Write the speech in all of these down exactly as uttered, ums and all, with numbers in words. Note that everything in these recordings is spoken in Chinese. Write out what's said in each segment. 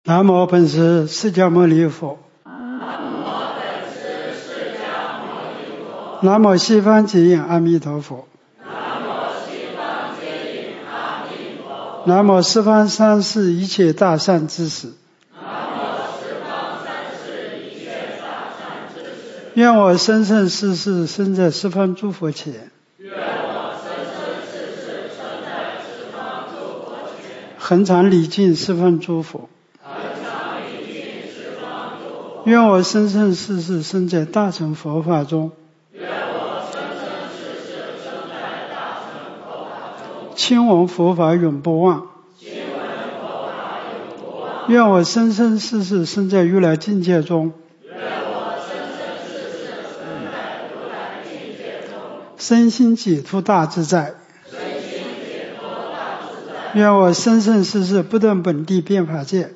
南无本师释迦牟尼佛。南无西方极乐阿弥陀佛。南无十方三世一切大善知识。愿我生生世世生在十方诸佛前。恒常礼敬十方诸佛。愿我生生世世生在大乘佛法中。亲闻佛法永不忘。愿我生生世世生在如来境界中。身心解脱大自在。愿我生生世世不断本地变法界。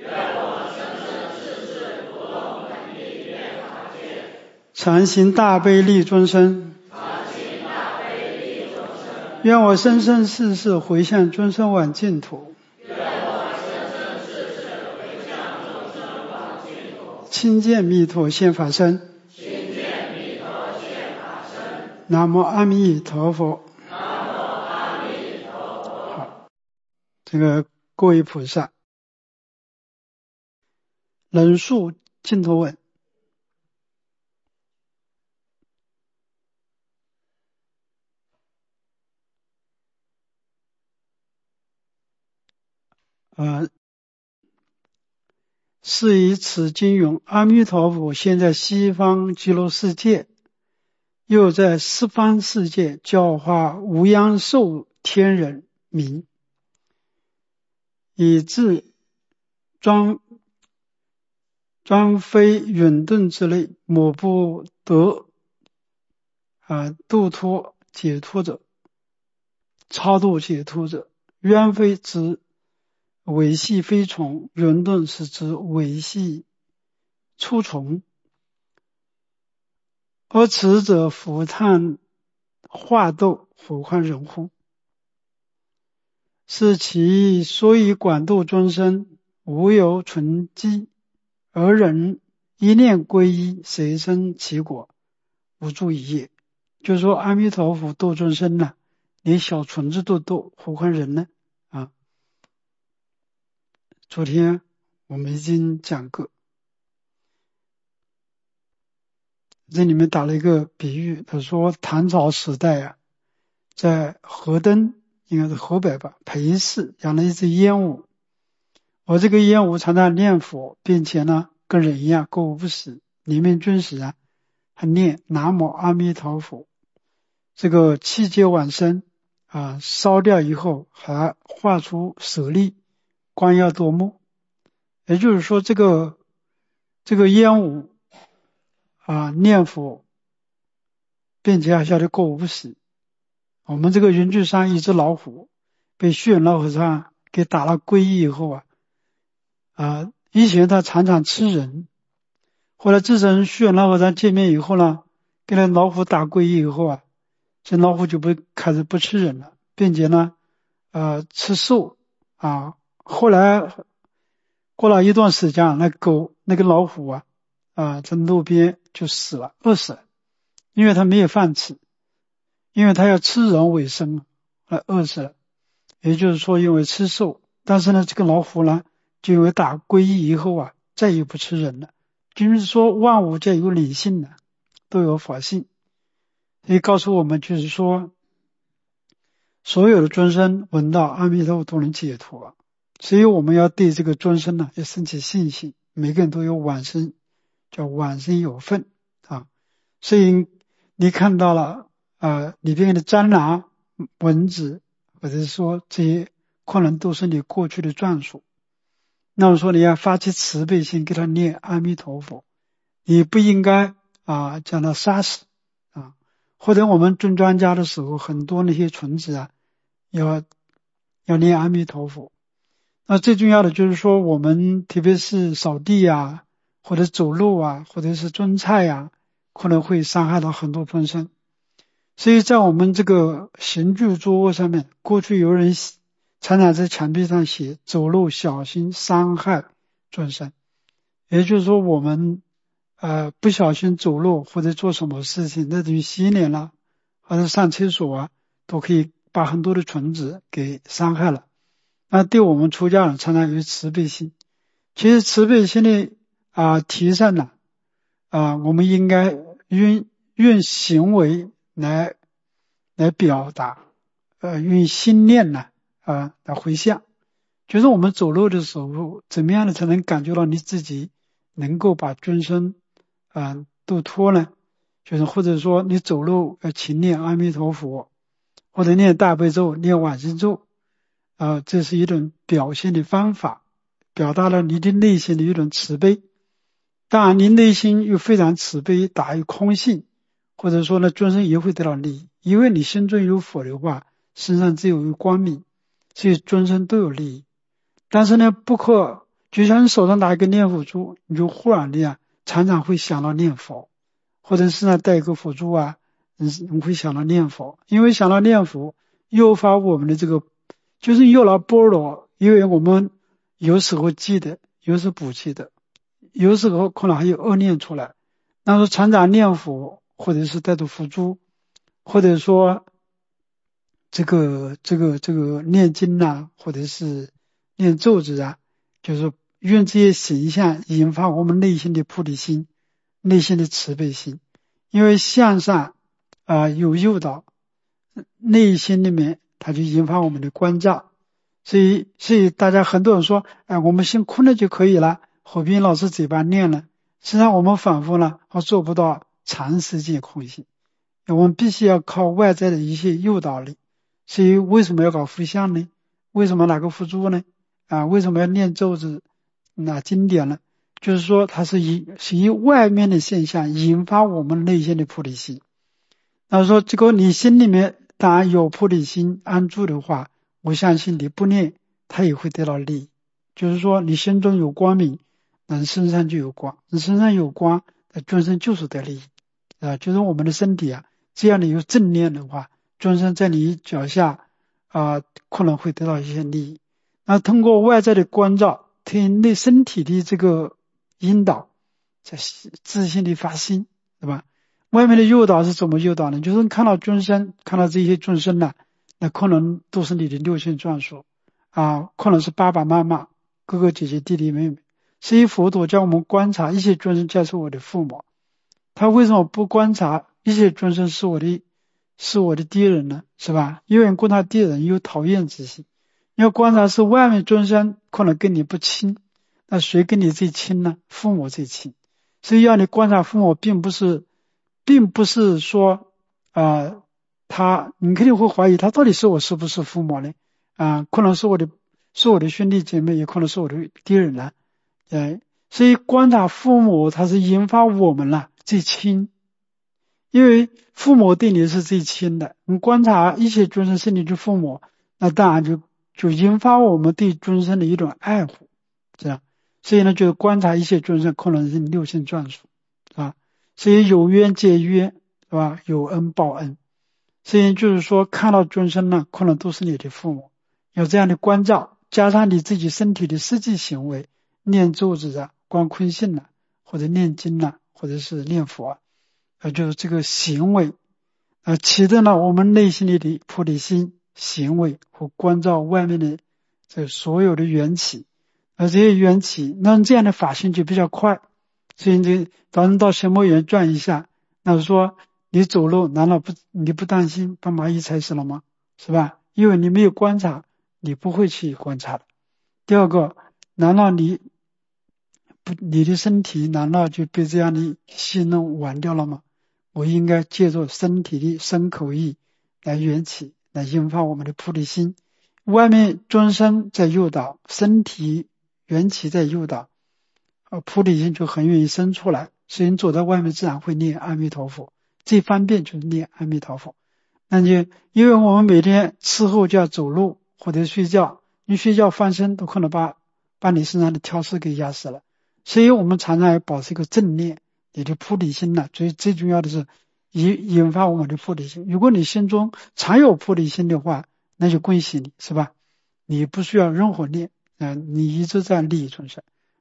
常行大悲利众生。愿我生生世世回向众生往净土。亲见弥陀现法身。南无阿弥陀佛。好，这个各位菩萨，人数净土问。呃，是以此经云：阿弥陀佛现在西方极乐世界，又在十方世界教化无央寿天人民，以致专专非远遁之类，莫不得啊度脱解脱者，超度解脱者，冤非之维系非从，人顿是指维系出从，而此者俯叹化斗，何况人乎？是其所以广度众生，无有存机，而人一念归一，随生其果，无助一业。就是说阿弥陀佛度众生呢，连小虫子都度，何况人呢？啊，昨天我们已经讲过，这里面打了一个比喻，他说唐朝时代啊，在河东，应该是河北吧，裴氏养了一只鹦鹉，而这个鹦鹉常常念佛，并且呢跟人一样过午不食，临命终时啊，还念南无阿弥陀佛，这个气节往生啊，烧掉以后还画出舍利，光耀夺目。也就是说这个这个鹦鹉啊念佛，并且还晓得过午不食。我们这个云居山一只老虎被虚云老和尚给打了皈依以后啊啊以前他常常吃人，后来自从虚云老和尚见面以后呢，跟那老虎打皈依以后啊，这老虎就不开始不吃人了，并且呢呃吃素啊。后来过了一段时间，那狗那个老虎啊啊在路边就死了，饿死了，因为他没有饭吃，因为他要吃人为生，而饿死了。也就是说因为吃素，但是呢这个老虎呢就因为打皈依以后啊，再也不吃人了。就是说万物皆有理性的，都有法性，所以告诉我们就是说所有的众生闻到阿弥陀佛都能解脱，所以我们要对这个众生呢要升起信心，每个人都有往生，叫往生有份啊。所以你看到了啊，里边的蟑螂、蚊子，或者是说这些可能都是你过去的眷属，那么说你要发起慈悲心，给他念阿弥陀佛，你不应该啊将他杀死啊。或者我们种庄稼的时候，很多那些虫子啊要要念阿弥陀佛。那最重要的就是说我们特别是扫地啊，或者走路啊，或者是种菜啊，可能会伤害到很多众生。所以在我们这个行具桌卧上面，过去有人常常在墙壁上写走路小心伤害众生。也就是说我们呃不小心走路或者做什么事情，那等于洗脸了或者上厕所啊，都可以把很多的虫子给伤害了。那对我们出家人常常有慈悲心，其实慈悲心的啊、呃、提升呢啊、呃，我们应该用用行为来来表达，呃，用心念呢啊、呃、来回向。就是我们走路的时候，怎么样的才能感觉到你自己能够把众生啊、呃、度脱呢？就是或者说你走路要勤念阿弥陀佛，或者念大悲咒、念往生咒啊、呃，这是一种表现的方法，表达了你的内心的一种慈悲。当然，你内心又非常慈悲，打于空性，或者说呢，众生也会得到利益，因为你心中有佛的话，身上自有光明，所以众生都有利益。但是呢，不可，就像你手上拿一个念佛珠，你就忽然的呀，常常会想到念佛，或者身上带一个佛珠啊，嗯，你会想到念佛，因为想到念佛，诱发我们的这个，就是诱导般若，因为我们有时候记得，有时候不记得，有时候可能还有恶念出来。那说常常念佛，或者是带着佛珠，或者说这个这个这个念经啊，或者是念咒子啊，就是用这些形象引发我们内心的菩提心，内心的慈悲心。因为向上啊、呃、有诱导，内心里面它就引发我们的关照。所以所以大家很多人说，哎，我们心空了就可以了，何必老是嘴巴念呢？实际上我们反复呢，还做不到长时间空性，我们必须要靠外在的一些诱导力。所以为什么要搞佛像呢？为什么拿个佛珠呢？啊，为什么要念咒子、拿经典呢？就是说它是以是以外面的现象引发我们内心的菩提心。那说这个你心里面当然有菩提心安住的话，我相信你不念它也会得到利益。就是说你心中有光明，那你身上就有光，你身上有光，那众生就是得利益啊。就是我们的身体啊，这样的有正念的话，众生在你脚下啊、呃，可能会得到一些利益。那通过外在的关照，听内身体的这个引导，在自信的发心，对吧？外面的诱导是怎么诱导呢？就是看到众生，看到这些众生呢、啊，那可能都是你的六亲眷属啊，可能是爸爸妈妈、哥哥姐姐、弟弟妹妹。所以佛陀叫我们观察一切众生就是我的父母，他为什么不观察一切众生是我的是我的敌人呢？是吧？因为观察敌人有讨厌之心。要观察是外面众生可能跟你不亲，那谁跟你最亲呢？父母最亲。所以要你观察父母，并不是并不是说啊、呃，他你肯定会怀疑他到底是我是不是父母呢？啊、呃，可能是我的是我的兄弟姐妹，也可能是我的敌人呢。哎，所以观察父母，它是引发我们了最亲，因为父母对你是最亲的。你观察一切众生是你的父母，那当然就就引发我们对众生的一种爱护，这样。所以呢，就是观察一切众生，可能是六亲眷属，是吧？所以有冤结冤，是吧？有恩报恩。所以就是说，看到众生呢，可能都是你的父母，有这样的关照，加上你自己身体的实际行为，念咒子啊、观空性啊，或者念经啊，或者是念佛啊，呃，就是这个行为，呃，启动了我们内心里的菩提心行为和关照外面的这所有的缘起，而这些缘起，那这样的法性就比较快。所以你当你到神魔园转一下，那说你走路难道不你不担心把蚂蚁踩死了吗？是吧？因为你没有观察，你不会去观察的。第二个，难道你不你的身体难道就被这样的戏弄完掉了吗？我应该借助身体的身口意来缘起，来引发我们的菩提心。外面众生在诱导，身体缘起在诱导，呃，菩提心就很容易生出来。所以你走在外面自然会念阿弥陀佛，最方便就是念阿弥陀佛。那就因为我们每天伺候就要走路或者睡觉，你睡觉翻身都可能把把你身上的挑事给压死了。所以我们常常要保持一个正念，你的菩提心呢，最最重要的是引引发我们的菩提心。如果你心中常有菩提心的话，那就恭喜你，是吧？你不需要任何念，嗯、呃，你一直在利益众生。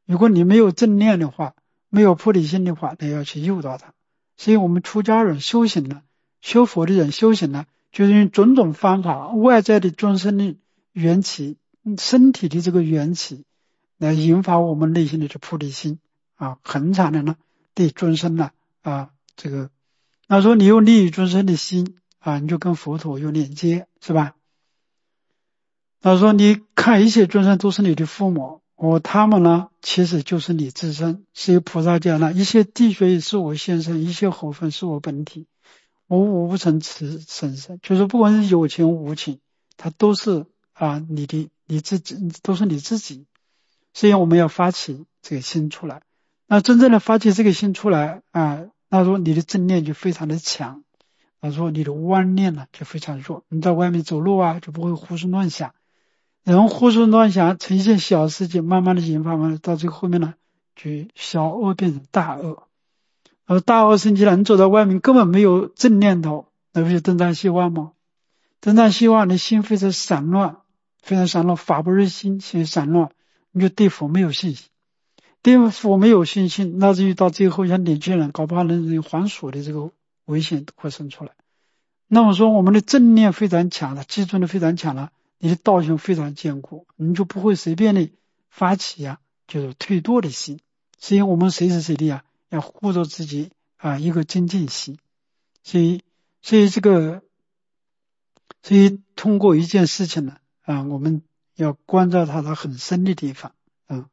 如果你没有正念的话，没有菩提心的话，那要去诱导他。所以我们出家人修行了，修佛的人修行了，就是用种种方法，外在的众生的缘起，身体的这个缘起，来引发我们内心的这菩提心啊，恒常的呢对众生呢啊这个，那说你有利益众生的心啊，你就跟佛陀有连接，是吧？他说你看一切众生都是你的父母，我他们呢其实就是你自身。所以菩萨讲了，一切地穴是我现身，一切火分是我本体，我无曾此生身，就是不管是有情无情，它都是啊你的你自己，都是你自己。所以我们要发起这个心出来。那真正的发起这个心出来啊，那说你的正念就非常的强，那说你的妄念呢就非常弱，你在外面走路啊就不会胡思乱想。人胡思乱想呈现小事情，慢慢的引发，慢慢到最后面呢，就小恶变成大恶。而大恶生起来，你走到外面根本没有正念头，那不是东张西望吗？东张西望，你心非常散乱，非常散乱，法不入心，心散乱，你就对佛没有信心。对佛没有信心，那至于到最后像年轻人搞不好能有还俗的这个危险会生出来。那么说我们的正念非常强了，基础的非常强了，你的道行非常坚固，你就不会随便的发起啊就是退堕的心。所以我们随时随地啊要护着自己啊一个精进心。所以所以这个所以通过一件事情呢啊我们要关照它它很深的地方啊。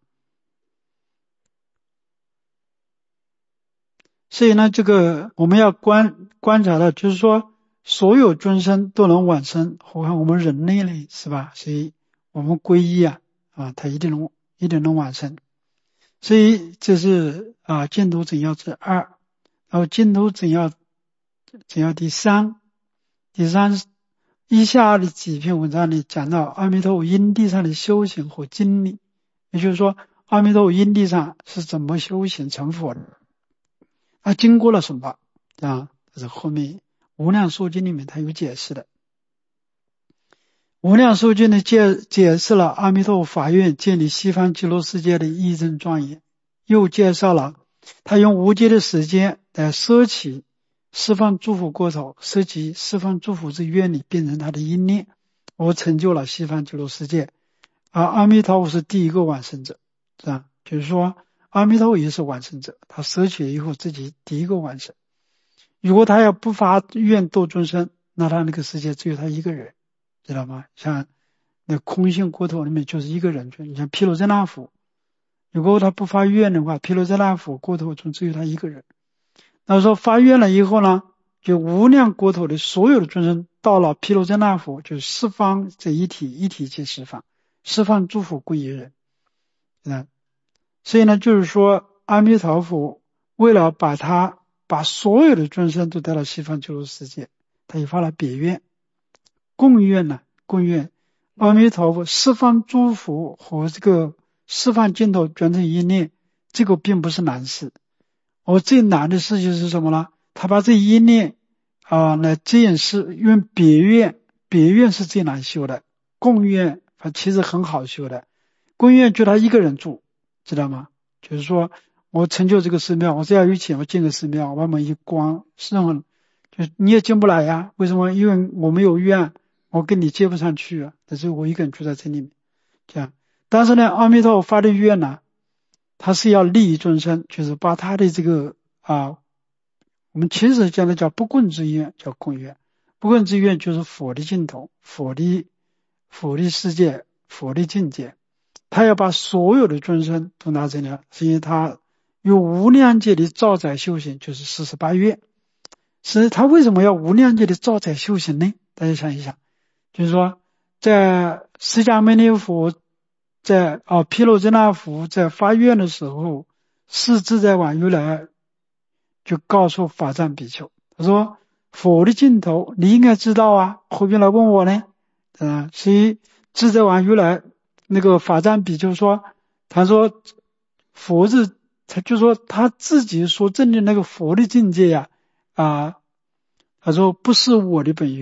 所以呢这个我们要观观察到，就是说所有众生都能往生，何况我们人类呢，是吧？所以我们皈依啊啊他一定能一定能往生。所以这是啊净土总要之二。然后净土总要总要第三。第三以下的几篇文章里讲到阿弥陀佛因地上的修行和经历，也就是说阿弥陀佛因地上是怎么修行成佛的，他经过了什么啊？这是后面无量寿经里面他有解释的。无量寿经呢解解释了阿弥陀佛法愿建立西方极乐世界的义正庄严，又介绍了他用无界的时间来摄取释放诸佛国土，摄取释放诸佛之愿力变成他的因念，而成就了西方极乐世界。而阿弥陀佛是第一个往生者，是吧？就是说阿弥陀佛也是往生者，他摄取以后自己第一个往生。如果他要不发愿度众生，那他那个世界只有他一个人，知道吗？像那空性国土里面就是一个人去，你像毗卢遮那佛，如果他不发愿的话，毗卢遮那佛国土中只有他一个人。那说发愿了以后呢，就无量国土的所有的众生到了毗卢遮那佛，就释放这一体，一体即释放，释放诸佛归一人。嗯，所以呢，就是说阿弥陀佛为了把他把所有的众生都带到西方极乐世界，他也发了别愿，共愿呢，共愿阿弥陀佛释放诸佛和这个释放净土转成一念，这个并不是难事。而最难的事情是什么呢？他把这一念啊来这件事用别愿，别愿是最难修的，共愿其实很好修的。共愿就他一个人住，知道吗？就是说我成就这个寺庙，我只要有钱我建个寺庙，我把门一关，任何就你也进不来呀。为什么？因为我没有愿，我跟你接不上去啊。但是我一个人住在这里面，这样。但是呢，阿弥陀佛发的愿呢，他是要利益众生，就是把他的这个啊，我们其实讲的叫不共之愿，叫共愿。不共之愿就是佛的净土，佛的佛的世界，佛的境界。他要把所有的众生都拿这里了，所以他有无量界的造载修行，就是四十八愿。是他为什么要无量界的造载修行呢？大家想一想，就是说在释迦牟尼佛在啊毗卢遮那佛在发愿的时候，是自在王如来就告诉法藏比丘，他说佛的尽头你应该知道啊，何必来问我呢？啊，所以自在王如来那个法藏比丘说，他说佛是他就说他自己所证的那个佛的境界呀 啊, 啊他说不是我的本愿，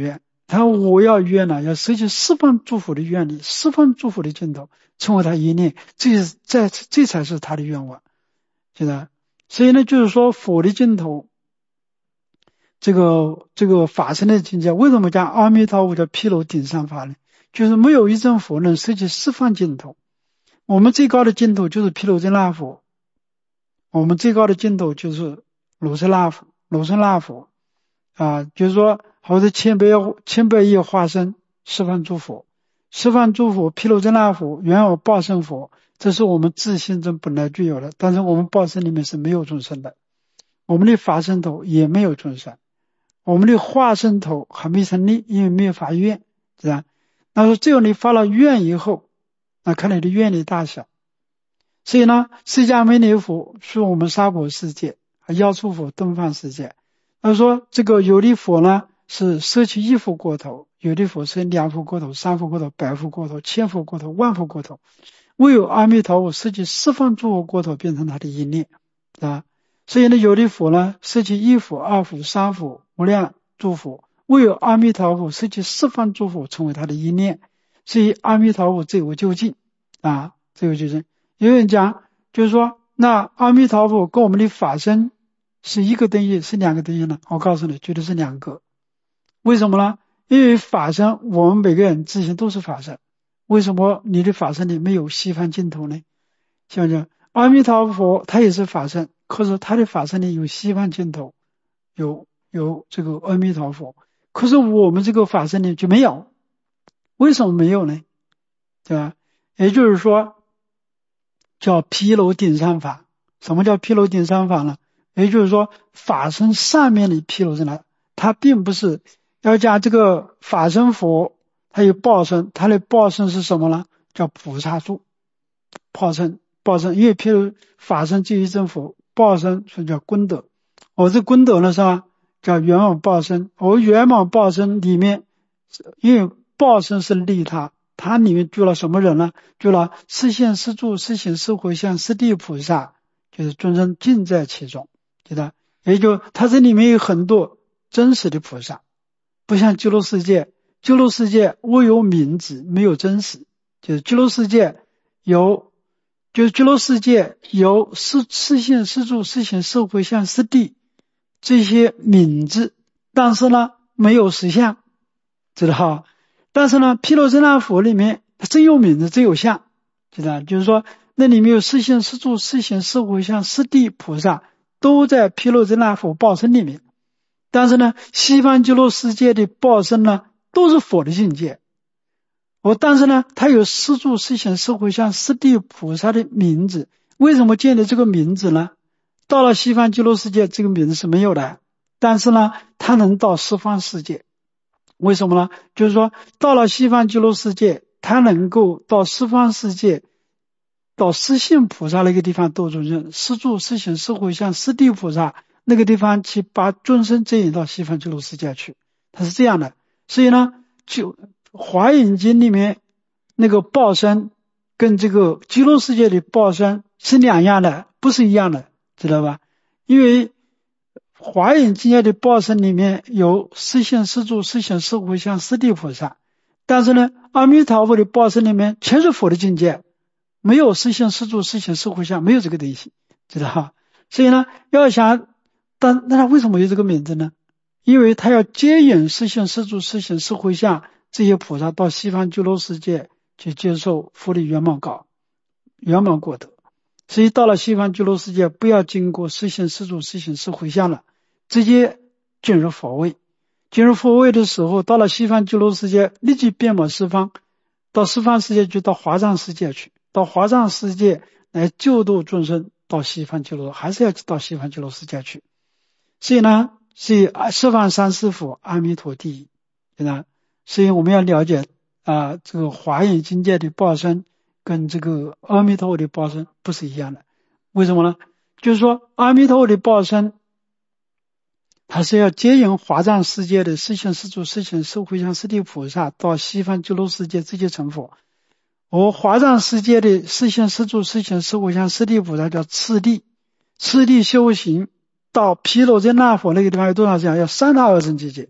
他我要愿呢，要舍弃十方诸佛的愿力，十方诸佛的净土，成为他一念，这是这这才是他的愿望，现在，所以呢，就是说佛的净土，这个这个法身的境界，为什么讲阿弥陀佛叫毗卢顶上法呢？就是没有一尊佛能舍弃十方净土。我们最高的净土就是毗卢遮那佛，我们最高的净土就是卢舍那佛，卢舍那佛啊，就是说或者千百千百亿化身十方诸佛，十方诸佛毗卢遮那佛原有报身佛，这是我们自性中本来具有的，但是我们报身里面是没有众生的，我们的法身头也没有众生，我们的化身头还没成立，因为没有发愿，是吧？那说只有你发了愿以后，那看你的愿力大小。所以呢，释迦牟尼佛是我们娑婆世界，药出佛东方世界。他说这个有的佛呢是舍弃一佛过头，有的佛是两佛过头、三佛过头、百佛过头、千佛过头、万佛过头，唯有阿弥陀佛舍弃十方诸佛过头，变成他的一念啊。所以呢，有的佛呢舍弃一佛、二佛、三佛、无量诸佛，唯有阿弥陀佛舍弃十方诸佛，成为他的一念。所以阿弥陀佛最为究竟啊，最为究竟。有人讲就是说，那阿弥陀佛跟我们的法身是一个等义，是两个等义呢？我告诉你，绝对是两个。为什么呢？因为法身，我们每个人自性都是法身。为什么你的法身里没有西方净土呢？像不像阿弥陀佛他也是法身，可是他的法身里有西方净土，有有这个阿弥陀佛，可是我们这个法身里就没有。为什么没有呢？对吧？也就是说叫毗卢顶上法。什么叫毗卢顶上法呢？也就是说法身上面的毗卢遮那，它并不是要讲这个法身佛，它有报身，它的报身是什么呢？叫菩萨住报身，报身，因为譬如法身就一真佛，报身所以叫功德。我这功德呢是吧？叫圆满报身。我圆满报身里面，因为报身是利他，它里面住了什么人呢？住了四现四住四行四回向四谛菩萨，就是众生尽在其中，对吧？也就它这里面有很多真实的菩萨，不像极乐世界，极乐世界唯有名字没有真实，就是极乐世界有，就是极乐世界有四四现四住四行四回向四谛这些名字，但是呢没有实相，知道？但是呢毗卢遮那佛里面它真有名字真有相，知道？就是说那里面有四现四住四行四回向四谛菩萨都在毗卢遮那佛报身里面，但是呢西方极乐世界的报身呢都是佛的境界，我但是呢它有四住四行四回向四谛菩萨的名字。为什么建立这个名字呢？到了西方极乐世界这个名字是没有的，但是呢它能到十方世界。为什么呢？就是说到了西方极乐世界，它能够到十方世界，到四性菩萨那个地方度众生，四住四行四回向四谛菩萨那个地方去把众生接引到西方极乐世界去，它是这样的。所以呢就华严经里面那个报身跟这个极乐世界的报身是两样的，不是一样的，知道吧？因为华严经界的报身里面有四现四住四行四回向四谛菩萨，但是呢阿弥陀佛的报身里面全是佛的境界，没有四现四住四行四回向，没有这个东西，知道吧？所以呢要想，但那他为什么有这个名字呢？因为他要接引四现四住四行四回向这些菩萨到西方极乐世界去接受佛的圆满告圆满果德，所以到了西方极乐世界不要经过四现四住四行四回向了，直接进入佛位。进入佛位的时候，到了西方极乐世界立即遍满十方，到十方世界就到华藏世界去，到华藏世界来救度众生到西方极乐，还是要到西方极乐世界去。所以呢是十方三世佛阿弥陀第一，对吧？所以我们要了解啊、呃，这个华严经界的报身跟这个阿弥陀佛的报身不是一样的。为什么呢？就是说阿弥陀佛的报身他是要接引华藏世界的四现四住四行四回向四谛菩萨到西方极乐世界直接成佛，而华藏世界的四现四住四行四回向四谛菩萨叫次第，次第修行到毗卢遮那佛那个地方有多少时间？要三大二乘季节，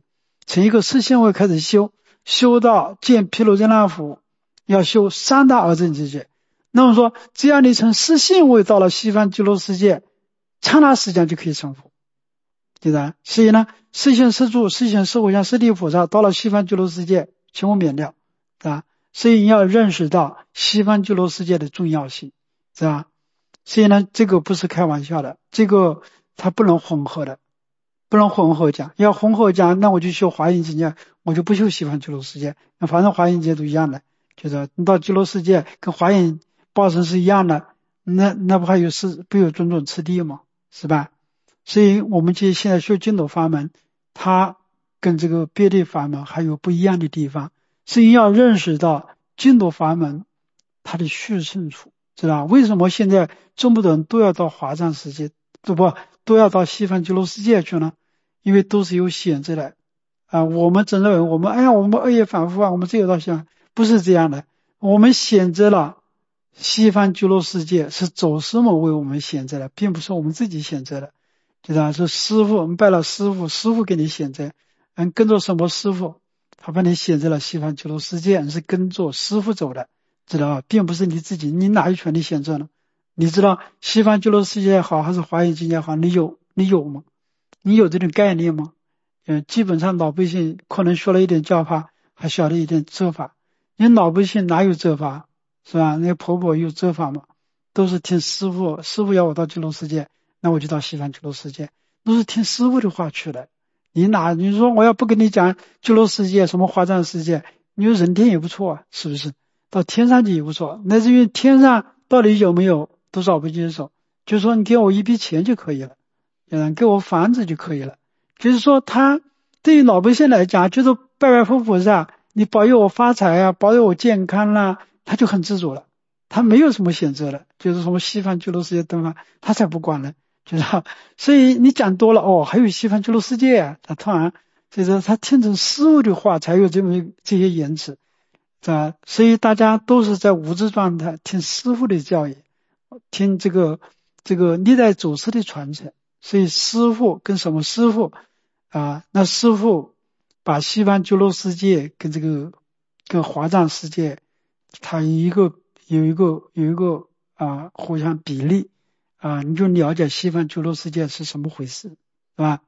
从一个四线位开始修，修到见毗卢遮那佛，要修三大二正境界。那么说，只要你从四线位到了西方极乐世界，刹那时间就可以成佛，对吧？所以呢，四现四住、四现四无相、四地菩萨到了西方极乐世界全部免掉，对吧？所以你要认识到西方极乐世界的重要性，是吧？所以呢，这个不是开玩笑的，这个它不能混合的，不能混合讲。要混合讲，那我就修华严境界，我就不修西方极乐世界。那反正华严界都一样的，就是你到极乐世界跟华严报身是一样的，那那不还有是不有种种次第吗？是吧？所以我们就现在修净土法门，它跟这个别的法门还有不一样的地方，所以要认识到净土法门它的殊胜处。知道为什么现在这么多人都要到华藏世界，对不都要到西方极乐世界去呢？因为都是有选择的啊。我们总认为我们哎呀，我们恶业反复啊，我们只有到西方，不是这样的。我们选择了西方极乐世界，是祖师们为我们选择的，并不是我们自己选择的。知道是师父，我们拜了师父，师父给你选择，嗯，跟着什么师父，他帮你选择了西方极乐世界，你是跟着师父走的。知道吧？并不是你自己，你哪有权利选择呢？你知道西方极乐世界好还是华严境界好？你有你有吗？你有这种概念吗？嗯，基本上老百姓可能学了一点教法，还晓得一点遮法。你老百姓哪有遮法？是吧？那个婆婆有遮法吗？都是听师父，师父要我到极乐世界，那我就到西方极乐世界，都是听师父的话去的。你哪你说我要不跟你讲极乐世界什么华藏世界，你说人天也不错啊，是不是？到天上去也不错，那至于天上到底有没有多少不接受，就是说你给我一笔钱就可以了，嗯，给我房子就可以了。就是说他对于老百姓来讲，就是拜拜佛菩萨，你保佑我发财啊，保佑我健康啦、啊，他就很知足了，他没有什么选择了，就是什么西方极乐世界东方，他才不管呢，就是所以你讲多了哦，还有西方极乐世界啊，他突然就是他听成师父的话，才有这么这些言辞。啊，所以大家都是在无知状态听师父的教育，听这个这个历代祖师的传承。所以师父跟什么师父啊？那师父把西方极乐世界跟这个跟华藏世界，它有一个有一个有一个啊互相比例啊，你就了解西方极乐世界是什么回事，是吧？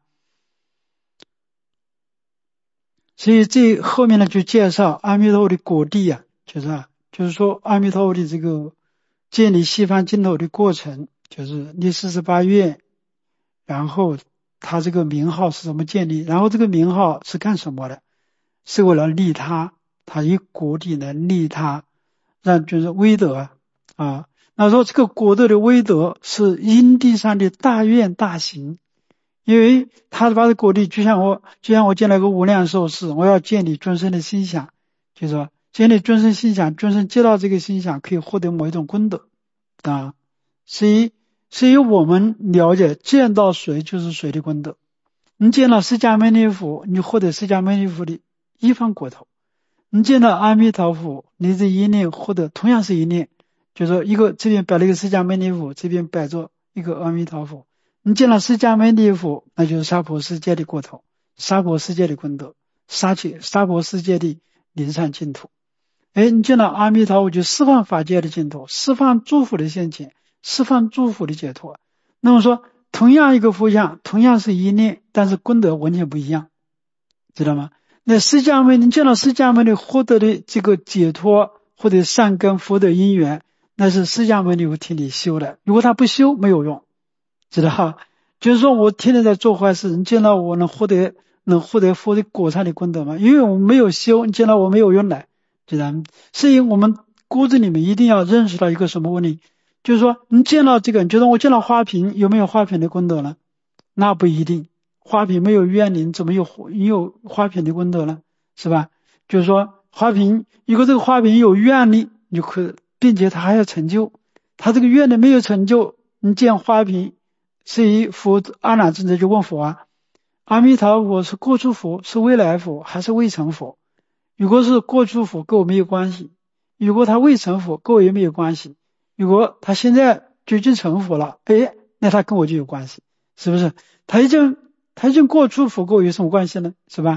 所以这后面呢就介绍阿弥陀佛的果地啊，就是啊，就是说阿弥陀佛的这个建立西方净土的过程，就是立四十八愿，然后他这个名号是怎么建立，然后这个名号是干什么的？是为了利他，他以果地来利他，让就是威德啊。那说这个果德的威德是因地上的大愿大行。因为他把这果地就像我就像我建了个无量寿事，我要建立众生的心想，就是说建立众生心想，众生接到这个心想可以获得某一种功德啊。所以所以我们了解见到谁就是谁的功德。你见到释迦牟尼佛，你获得释迦牟尼佛的一方果头；你见到阿弥陀佛，你这一念获得同样是一念，就是说一个这边摆了一个释迦牟尼佛，这边摆着一个阿弥陀佛。你见了释迦牟尼佛，那就是娑婆世界的过头，娑婆世界的功德，沙界娑婆世界的灵上净土。哎，你见了阿弥陀佛，就释放法界的净土，释放祝福的现前，释放祝福的解脱。那么说，同样一个佛像，同样是一念，但是功德完全不一样，知道吗？那释迦牟尼，你见到释迦牟尼获得的这个解脱，或者善根福德因缘，那是释迦牟尼佛替你修的，如果他不修，没有用。知道，就是说我天天在做坏事，你见到我能获得能获得佛的果上的功德吗？因为我没有修，你见到我没有用的，知道吗？所以我们骨子里面一定要认识到一个什么问题，就是说你见到这个，你觉得我见到花瓶有没有花瓶的功德呢？那不一定，花瓶没有愿力，怎么有你有花瓶的功德呢？是吧？就是说花瓶，如果这个花瓶有愿力，你就可，并且它还要成就，它这个愿力没有成就，你见花瓶。所以佛阿难尊者就问佛啊，阿弥陀佛是过去佛，是未来佛，还是未成佛？如果是过去佛，跟我没有关系；如果他未成佛，跟我也没有关系；如果他现在就已经成佛了，哎，那他跟我就有关系，是不是？他已经他已经过去佛，跟我有什么关系呢？是吧？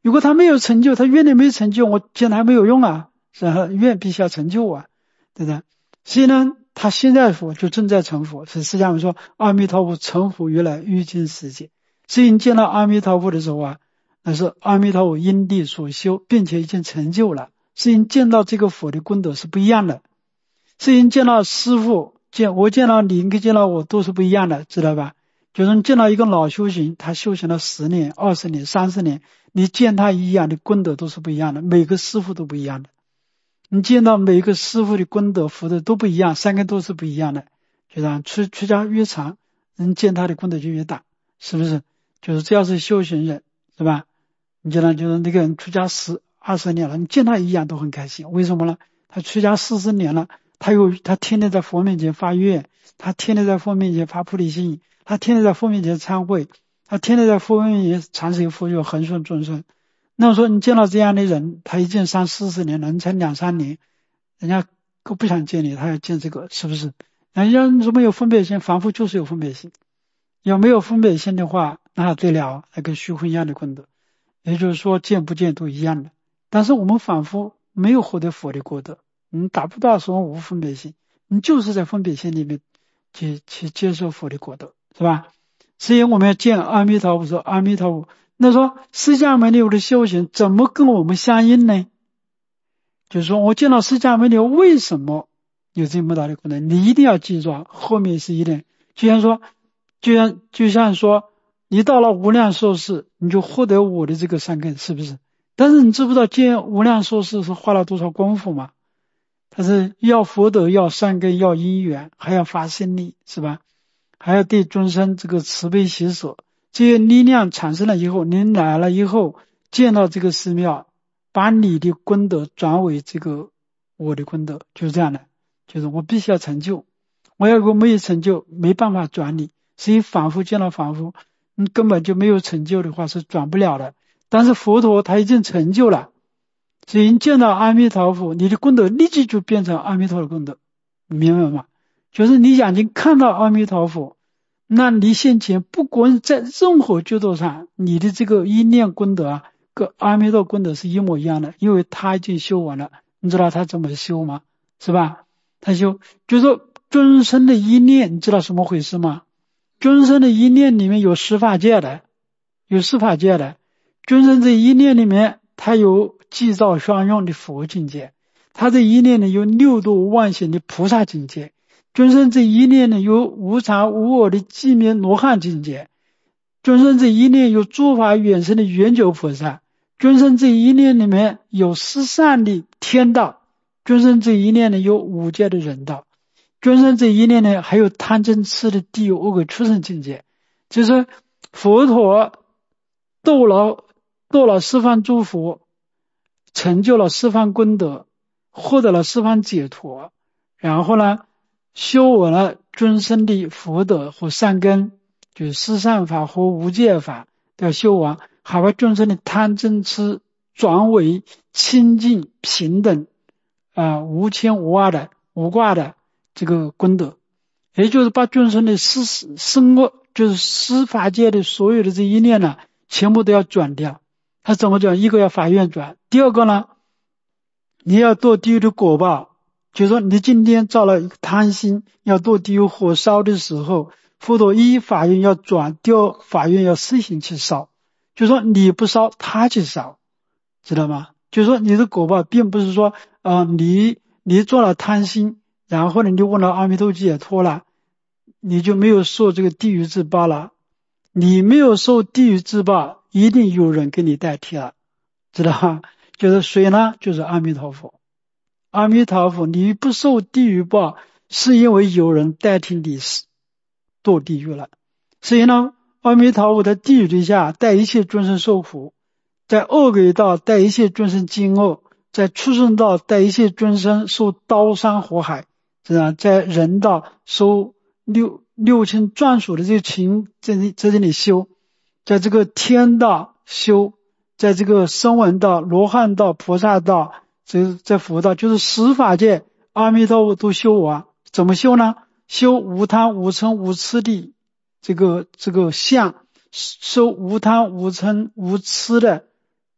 如果他没有成就，他愿力没有成就，我见他没有用啊，是吧？愿必须要成就啊，对不对？所以呢，他现在佛就正在成佛，是释迦牟尼说阿弥陀佛成佛于来欲尽世界。所以你见到阿弥陀佛的时候啊，那是阿弥陀佛因地所修，并且已经成就了。所以你见到这个佛的功德是不一样的。所以你见到师父，见我见到你，跟见到我都是不一样的，知道吧？就是你见到一个老修行，他修行了十年、二十年、三十年，你见他一样的功德都是不一样的，每个师父都不一样的。你见到每个师父的功德福德都不一样，三个都是不一样的。就让出出家越长，人见他的功德就越大，是不是？就是只要是修行人，是吧？你见到就是那个人出家十二十年了，你见他一样都很开心。为什么呢？他出家四十年了，他有他天天在佛面前发愿，他天天在佛面前发菩提心，他天天在佛面前忏悔，他天天在佛面前长持佛学恒顺众生。那么说你见到这样的人，他已经三四十年了，你才两三年，人家都不想见你，他要见这个，是不是？人家如果有分别心，凡夫就是有分别心。要没有分别心的话，那对了，那跟虚空一样的功德。也就是说见不见都一样的。但是我们凡夫没有获得佛的功德，你达不到说无分别心，你就是在分别心里面去去接受佛的功德，是吧？所以我们要见阿弥陀佛，说阿弥陀佛。那说释迦牟尼佛的修行怎么跟我们相应呢？就是说我见到释迦牟尼佛为什么有这么大的功德，你一定要记住啊，后面是一点，就像说就像就像说你到了无量寿世，你就获得我的这个善根，是不是？但是你知不知道见无量寿世是花了多少功夫吗？它是要福德，要善根，要因缘，还要发心力，是吧？还要对众生这个慈悲喜舍，这些力量产生了以后，你来了以后见到这个寺庙，把你的功德转为这个我的功德，就是这样的。就是我必须要成就，我要如果没有成就，没办法转你。所以反复见到反复，你根本就没有成就的话是转不了的。但是佛陀他已经成就了，所以你见到阿弥陀佛，你的功德立即就变成阿弥陀的功德，明白吗？就是你眼睛看到阿弥陀佛，那你先前不管在任何角度上，你的这个一念功德啊，跟阿弥陀功德是一模一样的，因为他已经修完了。你知道他怎么修吗？是吧？他修就是说众生的一念，你知道什么回事吗？众生的一念里面有十法界的，有十法界的。众生这一念里面，他有寂照相用的佛境界，他这一念呢有六度万行的菩萨境界，众生这一念呢有无常无我的寂灭罗汉境界，众生这一念有诸法远生的圆觉菩萨，众生这一念里面有十善的天道，众生这一念呢有五界的人道，众生这一念呢还有贪嗔痴的地狱恶鬼畜生境界。就是佛陀度了度了十方诸佛，成就了十方功德，获得了十方解脱，然后呢修完了众生的福德和善根，就是十善法和无戒法都要修完，还把众生的贪嗔痴转为清净平等啊、呃、无牵无挂的无挂的这个功德，也就是把众生的十生恶，就是十法界的所有的这一念呢，全部都要转掉。他怎么转？一个要法院转，第二个呢，你要堕地狱的果报，就是说你今天造了一个贪心，要堕地狱火烧的时候，佛陀一法院要转，第二法院要实行去烧，就是说你不烧，他去烧，知道吗？就是说你的果报并不是说呃你你做了贪心，然后呢你问了阿弥陀解脱了，你就没有受这个地狱之报了。你没有受地狱之报，一定有人给你代替了，知道吗？就是谁呢？就是阿弥陀佛。阿弥陀佛，你不受地狱报，是因为有人代替你堕地狱了。所以呢，阿弥陀佛在地狱之下带一切众生受苦，在恶鬼道带一切众生惊愕，在畜生道带一切众生受刀山火海，知道，在人道受六六亲专属的这个情在在这里修，在这个天道修，在这个声闻道、罗汉道、菩萨道，这在佛道，就是十法界阿弥陀佛都修完。怎么修呢？修无贪无嗔无痴的这个这个相，修无贪无嗔无痴的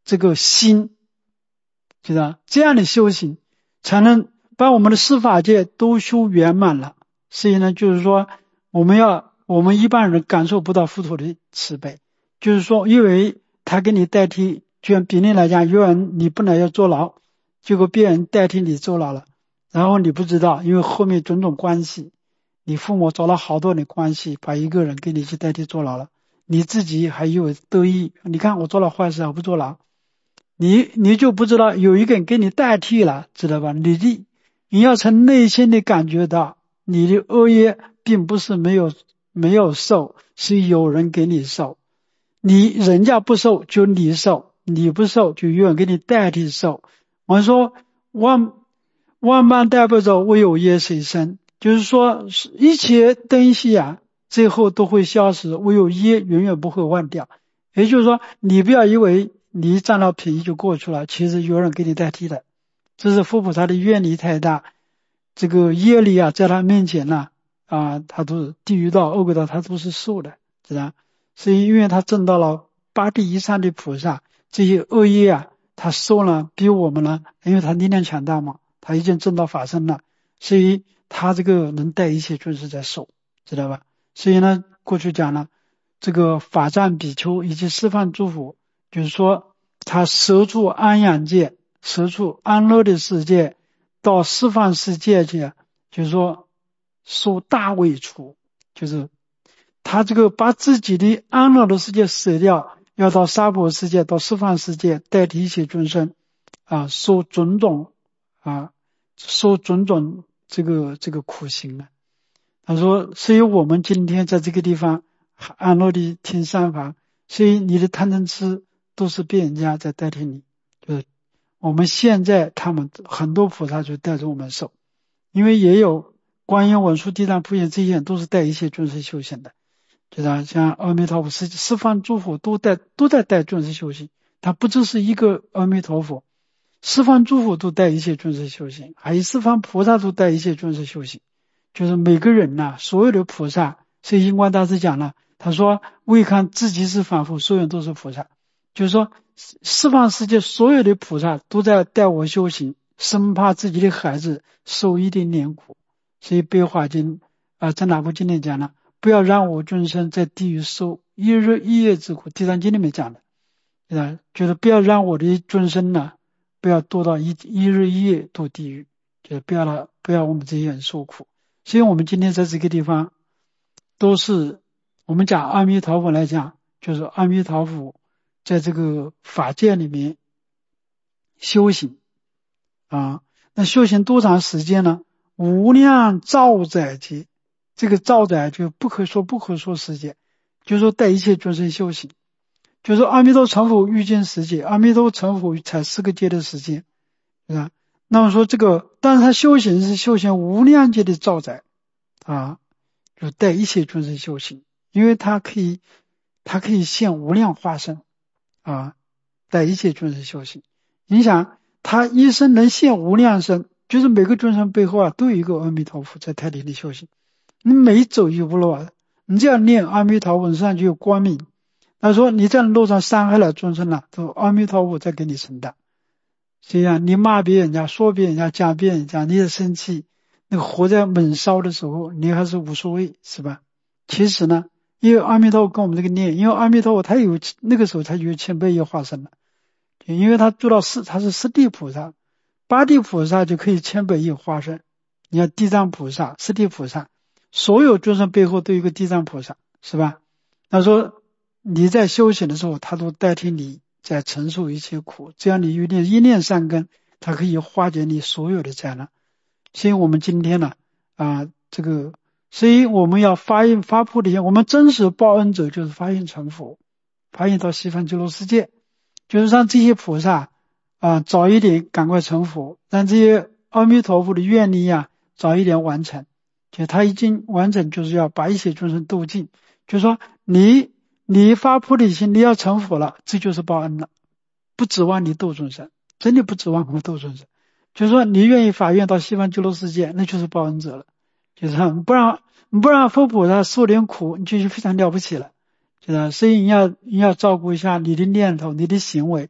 这个心，知道这样的修行才能把我们的司法界都修圆满了。所以呢，就是说我们要我们一般人感受不到佛陀的慈悲，就是说因为他给你代替，就像比例来讲，有人你本来要坐牢，结果别人代替你坐牢了，然后你不知道，因为后面种种关系，你父母找了好多的关系，把一个人给你去代替坐牢了，你自己还以为得意，你看我做了坏事我不坐牢，你你就不知道有一个人给你代替了，知道吧？你的你要从内心的感觉到你的恶业并不是没有没有受，是有人给你受，你人家不受就你受，你不受就有人给你代替受。我说万万般带不走，唯有业随身，就是说一切东西啊最后都会消失，唯有业永远不会忘掉。也就是说你不要以为你占到便宜就过去了，其实有人给你代替的，这是佛菩萨的愿力太大，这个业力啊在他面前呢啊，他都是地狱道恶鬼道他都是受的，知道？所以因为他证到了八地以上的菩萨，这些恶业啊他受了比我们呢，因为他力量强大嘛，他已经证到法身了，所以他这个能带一切尊师在受，知道吧？所以呢过去讲了这个法藏比丘以及十方诸佛，就是说他舍出安养界，舍出安乐的世界到十方世界去，就是说受大委处，就是他这个把自己的安乐的世界舍掉，要到娑婆世界到十方世界代替一切众生啊，受种种啊受种种这个这个苦行了。他说所以我们今天在这个地方安乐地听三法，所以你的贪嗔痴都是被人家在代替你，就是我们现在他们很多菩萨就带着我们受，因为也有观音文殊地藏菩萨这些人都是带一切众生修行的，就是像阿弥陀佛十十方诸佛都带都在带众生修行，他不只是一个阿弥陀佛，十方诸佛都带一切众生修行，还有十方菩萨都带一切众生修行，就是每个人呐、啊，所有的菩萨，所以印光大师讲了，他说未看自己是凡夫，所有人都是菩萨，就是说十方世界所有的菩萨都在带我修行，生怕自己的孩子受一点点苦。所以悲华经啊，在哪部经里讲了，不要让我众生在地狱受一日一夜之苦，地藏经里面讲的，啊，就是不要让我的众生呢，不要堕到一一日一夜堕地狱，就是不要了，不要我们这些人受苦。所以我们今天在这个地方都是我们讲阿弥陀佛来讲，就是阿弥陀佛在这个法界里面修行啊，那修行多长时间呢？无量兆载劫，这个兆载就不可说不可说时间，就是说带一切众生修行，就是说阿弥陀成佛欲尽时界，阿弥陀成佛才四个界的时间，是吧？那么说这个，但是他修行是修行无量界的兆载啊，就带一切众生修行，因为他可以他可以现无量化身啊，带一切众生修行。你想他一生能现无量身，就是每个众生背后啊都有一个阿弥陀佛在代理的修行，你每走一步路啊，你这样念阿弥陀佛身上就有光明。他说你在路上伤害了众生了，都阿弥陀佛在给你承担。这样你骂别人家，说别人家，讲别人家，你也生气，那个火在猛烧的时候你还是无所谓，是吧？其实呢，因为阿弥陀佛跟我们这个念，因为阿弥陀佛他有那个时候他就有千百亿化身了，因为他做到四，他是四地菩萨，八地菩萨就可以千百亿化身。你看地藏菩萨、四地菩萨，所有众生背后都有一个地藏菩萨，是吧？他说你在修行的时候，他都代替你在承受一切苦，这样你有点一念善根，它可以化解你所有的灾难。所以我们今天呢啊，这个所以我们要发愿发菩提心，我们真实报恩者就是发愿成佛，发愿到西方极乐世界，就是让这些菩萨啊早一点赶快成佛，让这些阿弥陀佛的愿力啊早一点完成，就他已经完成，就是要把一切众生度尽，就是说你你发菩提心，你要成佛了，这就是报恩了，不指望你度众生，真的不指望我们度众生，就是说你愿意发愿到西方极乐世界，那就是报恩者了，就是不让不让佛菩萨受点苦，你就是非常了不起了，就是所以你要你要照顾一下你的念头，你的行为，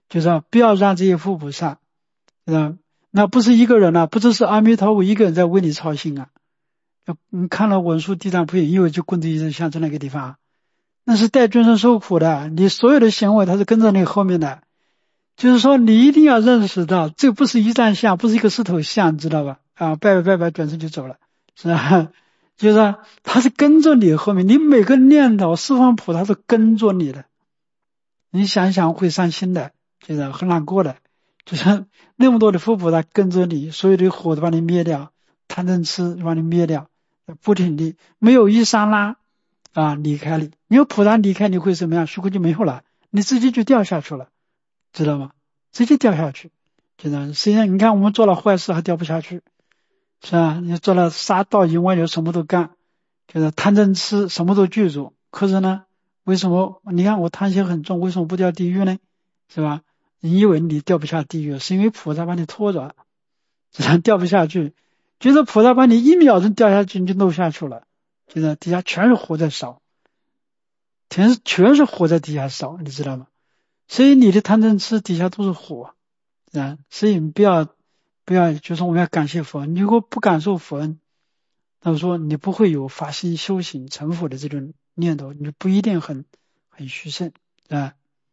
就是不要让这些佛菩萨，嗯，那不是一个人啊，不只是阿弥陀佛一个人在为你操心啊。你看了文殊地藏菩萨，因为就供着一尊像在那个地方，那是带众生受苦的，你所有的行为它是跟着你后面的。就是说你一定要认识到，这不是一张像，不是一个石头像，知道吧？啊，拜拜拜拜，转身就走了，是吧？就是他是跟着你后面，你每个念头释放菩萨是跟着你的，你想一想会伤心的，就是很难过的，就是那么多的佛菩萨跟着你，所有的火都把你灭掉，贪嗔痴把你灭掉，不停地没有一刹那啊离开你，你有菩萨离开你会怎么样？虚空就没有了，你自己就掉下去了，知道吗？直接掉下去，就这样。实际上你看我们做了坏事还掉不下去，是吧？你做了杀盗淫妄就什么都干，就是贪嗔痴什么都具足，可是呢，为什么你看我贪心很重，为什么不掉地狱呢？是吧？你以为你掉不下地狱，是因为菩萨把你拖着，这样掉不下去。就是菩萨把你一秒钟掉下去，你就漏下去了，就是底下全是火在烧，全是全是火在底下烧，你知道吗？所以你的贪嗔痴底下都是火，啊，所以你不要不要，就是我们要感谢佛恩。你如果不感受佛恩，那么说你不会有发心修行成佛的这种念头，你就不一定很很殊胜，啊。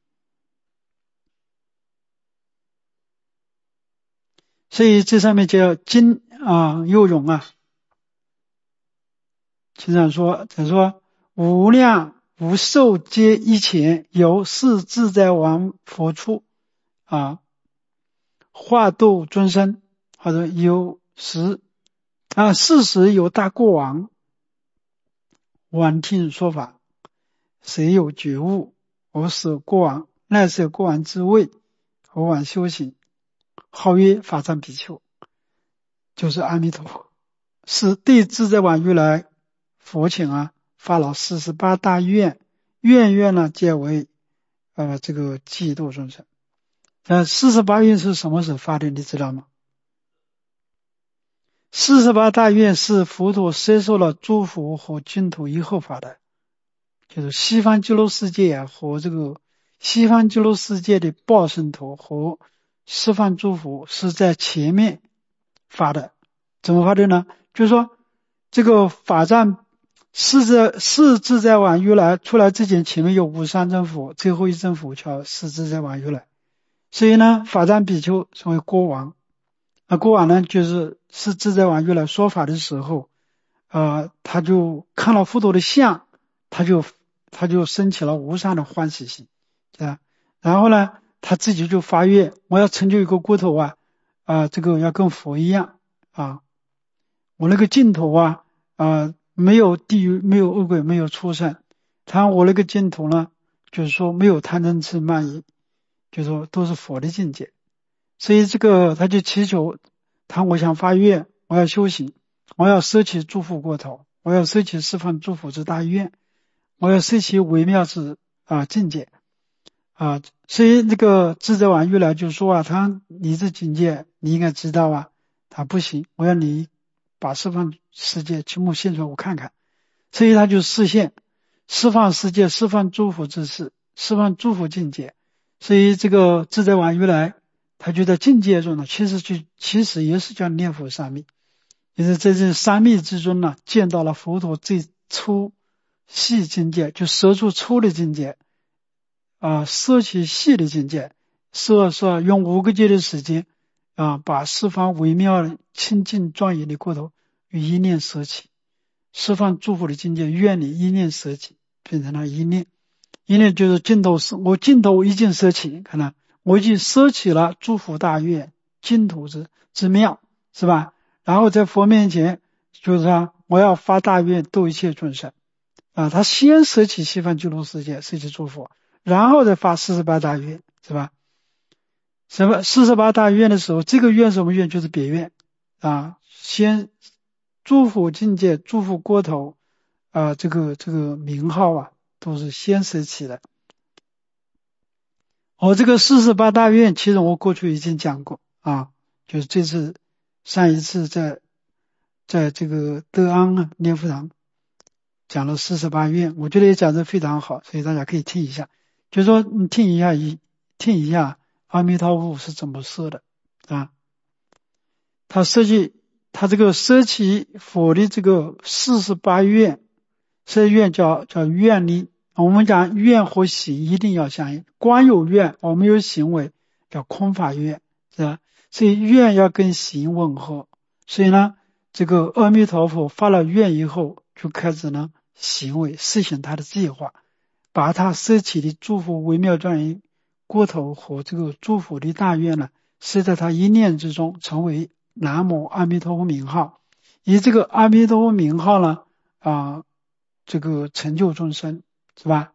所以这上面叫金啊又勇啊，经常说他说无量无寿皆一前，由是自在王佛处啊，化度众生，或者有时啊，事实有大过王，闻听说法，谁有觉悟？我是过往，乃是过往之位，何往修行？号曰法藏比丘，就是阿弥陀佛，是对自在王如来佛请啊，发了四十八大愿，愿愿呢皆为呃这个济度众生。呃，四十八愿是什么时候发的？你知道吗？四十八大愿是佛陀摄受了诸佛和净土以后发的，就是西方极乐世界啊和这个西方极乐世界的报圣陀和十方诸佛是在前面发的。怎么发的呢？就是说这个法藏是自是自在王如来出来之前，前面有无上真佛，最后一真佛叫是自在王如来，所以呢法藏比丘成为国王。那国王呢就是是自在王如来说法的时候，呃，他就看了佛陀的像，他就他就升起了无上的欢喜心，对吧？然后呢，他自己就发愿，我要成就一个国土啊，啊、呃，这个要跟佛一样啊，我那个净土啊，啊、呃，没有地狱，没有恶鬼，没有畜生。他我那个净土呢，就是说没有贪嗔痴慢疑，就是说都是佛的境界。所以这个他就祈求他，我想发愿，我要修行，我要舍弃诸佛国土，我要舍弃十方诸佛之大愿，我要舍弃微妙之啊境界啊。所以这个智者王如来就说啊，他你这境界你应该知道啊，他不行，我要你把十方世界全部现出来我看看。所以他就示现十方世界，十方诸佛之事，十方诸佛境界。所以这个智者王如来他就在境界中呢，其实就其实也是叫念佛三昧，就是在这三昧之中呢，见到了佛陀最粗细境界，就舍出粗的境界啊，舍弃细的境界，舍舍用五个劫的时间啊，把十方微妙清净庄严的国土与一念舍弃，十方诸佛的境界愿力一念舍弃，变成了一念，一念就是尽头是我尽头已经舍弃，看到我已经舍弃了诸佛大愿净土之之妙，是吧？然后在佛面前就是说我要发大愿度一切众生啊，他先舍弃西方极乐世界，舍弃诸佛，然后再发四十八大愿，是吧？什么四十八大愿的时候，这个愿什么愿？就是别愿啊，先诸佛境界诸佛国土啊，这个这个名号啊都是先舍弃的。我这个四十八大愿，其实我过去已经讲过啊，就是这次上一次在在这个德安啊念佛堂讲了四十八愿，我觉得也讲得非常好，所以大家可以听一下。就是说你听一下一听一下阿弥陀佛是怎么设的啊？他设计他这个舍弃佛的这个四十八愿，这愿叫叫愿力。我们讲愿和行一定要相应，光有愿我没有行为叫空法愿，是吧？所以愿要跟行吻合。所以呢，这个阿弥陀佛发了愿以后，就开始呢行为实行他的计划，把他舍弃的诸佛微妙庄严国土和这个诸佛的大愿呢，是在他一念之中成为南无阿弥陀佛名号，以这个阿弥陀佛名号呢啊，这个成就众生，是吧？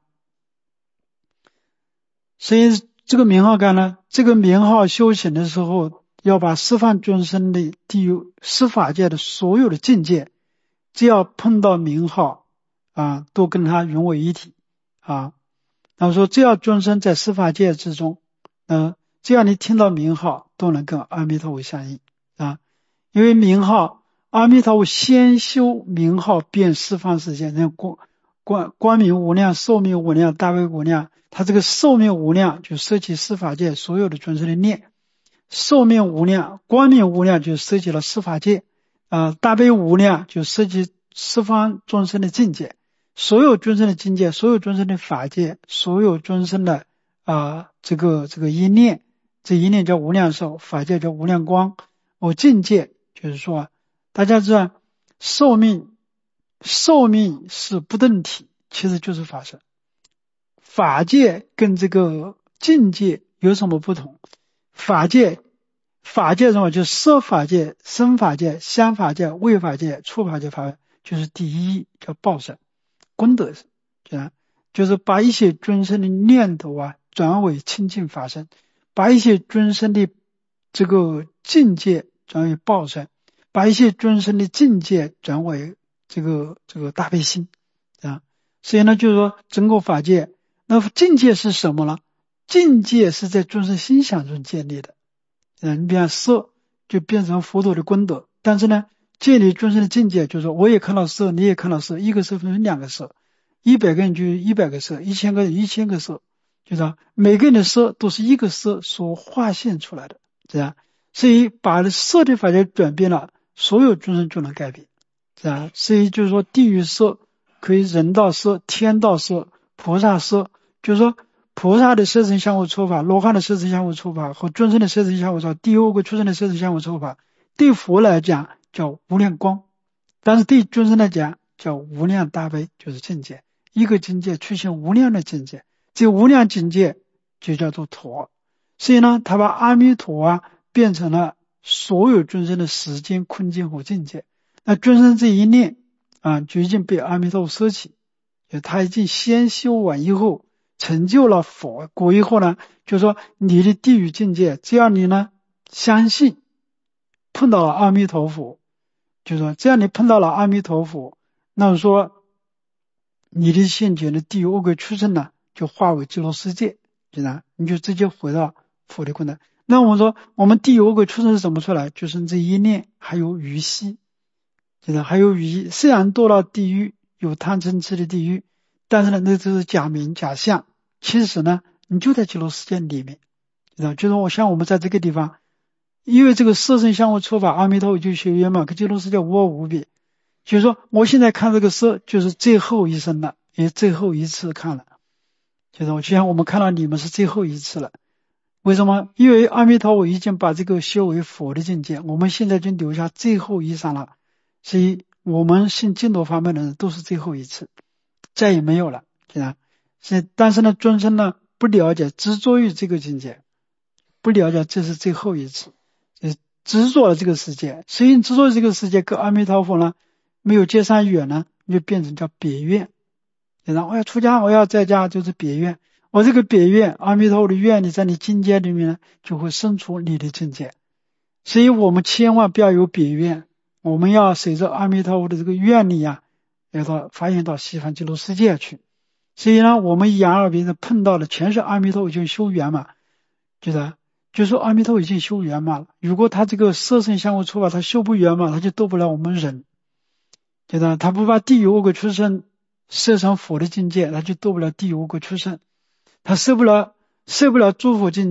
所以这个名号干呢，这个名号修行的时候，要把十方众生的地狱十法界的所有的境界，只要碰到名号啊，都跟它融为一体啊。那么说，只要众生在十法界之中，呃，只要你听到名号，都能跟阿弥陀佛相应啊。因为名号，阿弥陀佛先修名号遍十方世界，那光光光明无量、寿命无量、大悲无量。他这个寿命无量就涉及十法界所有的众生的念，寿命无量、光明无量就涉及了十法界，啊，大悲无量就涉及十方众生的境界，所有众生的境界，所有众生的法界，所有众生的啊这个这个一念，这一念叫无量寿，法界叫无量光。哦，境界就是说，大家知道寿命，寿命是不等体，其实就是法身。法界跟这个境界有什么不同？法界，法界什么？就是色法界、声法界、香法界、味法界、触法界法，就是第一叫报身、功德身，就是把一些众生的念头啊转为清净法身，把一些众生的这个境界转为报身，把一些众生的境界转为这个这个大悲心啊。所以呢，就是说整个法界。那境界是什么呢？境界是在众生心想中建立的。嗯，你比方色就变成佛陀的功德，但是呢，建立众生的境界就是说，我也看到色，你也看到色，一个色分成两个色，一百个人就一百个色，一千个人一千个色，就是每个人的色都是一个色所化现出来的，这样，所以把色的法界转变了，所有众生就能改变，这样，所以就是说，地狱色可以人道色、天道色、菩萨色。就是说，菩萨的色身相互触法，罗汉的色身相互触法和众生的色身相互触法，第五个出生的色身相互触法，对佛来讲叫无量光，但是对众生来讲叫无量大悲，就是境界，一个境界出现无量的境界，这无量境界就叫做陀。所以呢，他把阿弥陀啊变成了所有众生的时间、空间和境界。那众生这一念啊，就已经被阿弥陀佛舍弃，他已经先修完以后。成就了佛果以后呢，就是说你的地狱境界，只要你呢相信碰到了阿弥陀佛，就是说只要你碰到了阿弥陀佛，那么说你的现前的地狱恶鬼畜生呢，就化为极乐世界，对吧？你就直接回到佛的功德。那我们说我们地狱恶鬼畜生是怎么出来？就是这一念还有余息，对吧？还有余息，虽然堕到地狱有贪嗔痴的地狱，但是呢，那只是假名假象。其实呢，你就在极乐世界里面，知道？就是我像我们在这个地方，因为这个色身相互触法，阿弥陀佛就学圆满，跟极乐世界无二无别。就是说，我现在看这个色，就是最后一生了，也最后一次看了。就是我就像我们看到你们是最后一次了。为什么？因为阿弥陀佛已经把这个修为佛的境界，我们现在就留下最后一生了。所以我们信净土法门的人都是最后一次，再也没有了，对吧？是，但是呢，众生呢不了解，执着于这个境界，不了解这是最后一次，执着了这个世界，所以执着这个世界跟阿弥陀佛呢没有结上缘呢，就变成叫别愿。然后我要出家，我要在家，就是别愿。我这个别愿，阿弥陀佛的愿力在你境界里面呢，就会生出你的境界。所以我们千万不要有别愿，我们要随着阿弥陀佛的这个愿力啊，要到发现到西方极乐世界去。所以呢，我们眼耳鼻子碰到的全是阿弥陀佛已经修圆满，就是就说阿弥陀佛已经修圆满了。如果他这个色身相互触法他修不圆满，他就度不了我们人，觉得他不把地狱恶鬼畜生设成佛的境界，他就度不了地狱恶鬼畜生。他设不了设不了诸佛境界，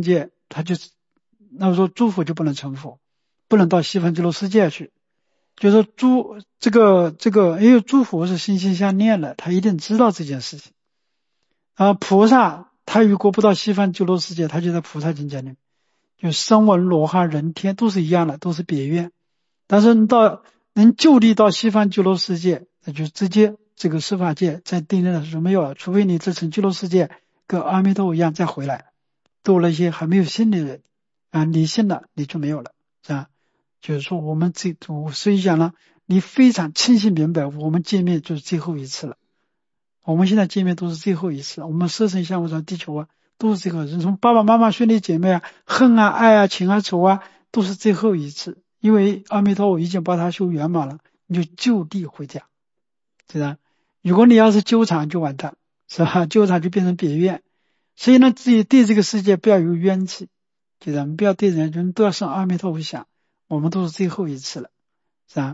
他就那说诸佛就不能成佛，不能到西方极乐世界去。就说诸这个这个，因为诸佛是心心相念的，他一定知道这件事情。啊，菩萨他如果不到西方极乐世界，他就在菩萨境界里，就声闻罗汉人天都是一样的，都是别愿。但是你到能就地到西方极乐世界，那就直接这个十法界在定力的时候没有了，除非你这层极乐世界跟阿弥陀佛一样再回来，多了一些还没有信的人啊，你信了你就没有了，是吧？就是说我们这所以讲呢，你非常清晰明白，我们见面就是最后一次了。我们现在见面都是最后一次，我们色身相会上地球啊，都是最后一次。从爸爸妈妈兄弟姐妹啊，恨啊爱啊情啊仇啊，都是最后一次。因为阿弥陀佛已经把它修圆满了，你就就地回家，对吧？如果你要是纠缠就完蛋，是吧？纠缠就变成别怨。所以呢，自己对这个世界不要有冤气，对吧？不要对人，人都要上阿弥陀佛想，我们都是最后一次了，是吧？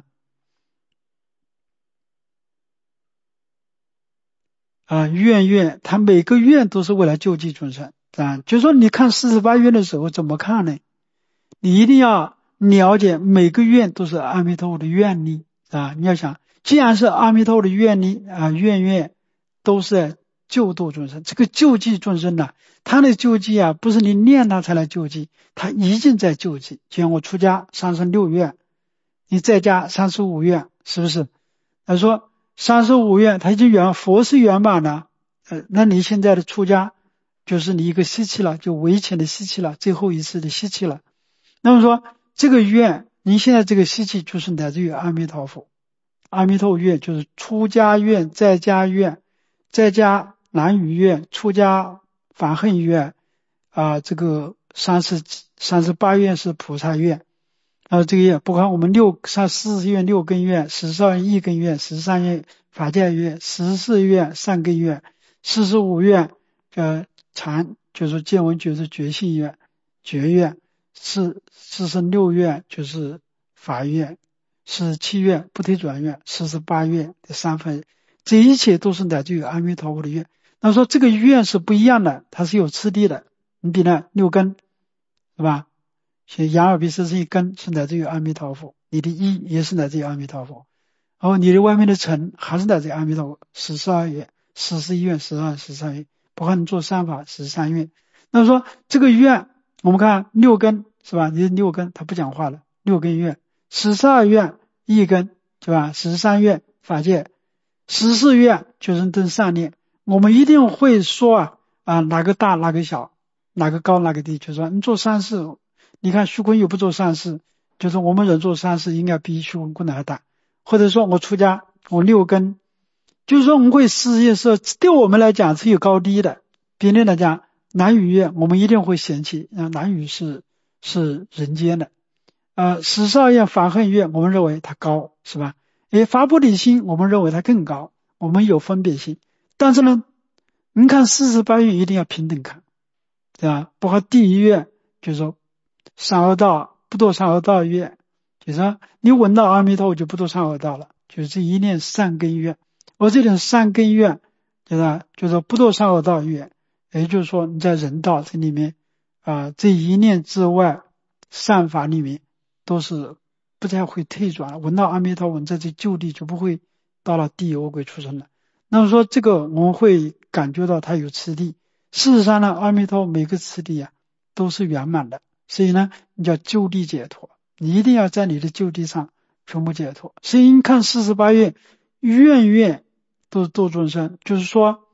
啊，愿愿，他每个愿都是为了救济众生啊。就说你看四十八愿的时候怎么看呢？你一定要了解每个愿都是阿弥陀佛的愿力啊。你要想，既然是阿弥陀佛的愿力啊，愿愿都是救度众生。这个救济众生呢、啊，他的救济啊，不是你念他才来救济，他已经在救济。就像我出家三十六愿，你在家三十五愿，是不是？他说三十五愿他已经圆，佛是圆满了，呃，那你现在的出家就是你一个吸气了，就唯前的吸气了，最后一次的吸气了。那么说这个愿，您现在这个吸气就是来自于阿弥陀佛，阿弥陀佛愿就是出家愿、在家愿、在家难语愿、出家反恨愿啊，这个三十三十八愿是菩萨愿。然后这个也包括我们六三四十愿、六根愿、十二意根愿、十三愿法界愿、十四愿善根愿、四十五愿呃禅就是见闻觉知觉性愿、觉愿，四四十六愿就是法愿，四十七愿不退转愿，四十八愿的三分，这一切都是来自于阿弥陀佛的愿。那说这个愿是不一样的，它是有次第的。你比呢六根是吧？像眼耳鼻舌身意根是来自于阿弥陀佛，你的意也是来自于阿弥陀佛，然后你的外面的尘还是来自于阿弥陀佛，十四二愿、十四一愿、十二十三愿，包括你做三法十三愿。那说这个愿，我们看六根是吧？你的六根他不讲话了，六根愿，十四二愿一根是吧？十三愿法界，十四愿就是登上念。我们一定会说啊啊哪个大哪个小，哪个高哪个低，就是说你做善事。你看虚空又不做善事，就是我们人做善事应该比虚空功德还大。或者说我出家我六根，就是说我们会事业是对我们来讲是有高低的。别人来讲男语愿我们一定会嫌弃，男语是是人间的，呃十四二愿法恨愿我们认为它高，是吧？诶发菩提心我们认为它更高，我们有分别心。但是呢你看四十八愿一定要平等看，对吧？包括第一愿就是说三恶道不堕三恶道愿，就是说你闻到阿弥陀佛就不堕三恶道了，就是这一念善根愿。而这种善根愿就是就是不堕三恶道愿，也就是说你在人道这里面啊、呃，这一念之外善法里面都是不再会退转了，闻到阿弥陀佛在这就地就不会到了地狱恶鬼畜生了。那么说这个我们会感觉到它有次第，事实上呢阿弥陀佛每个次第啊都是圆满的。所以呢你叫就地解脱，你一定要在你的就地上全部解脱。所以你看四十八愿愿愿都是度众生，就是说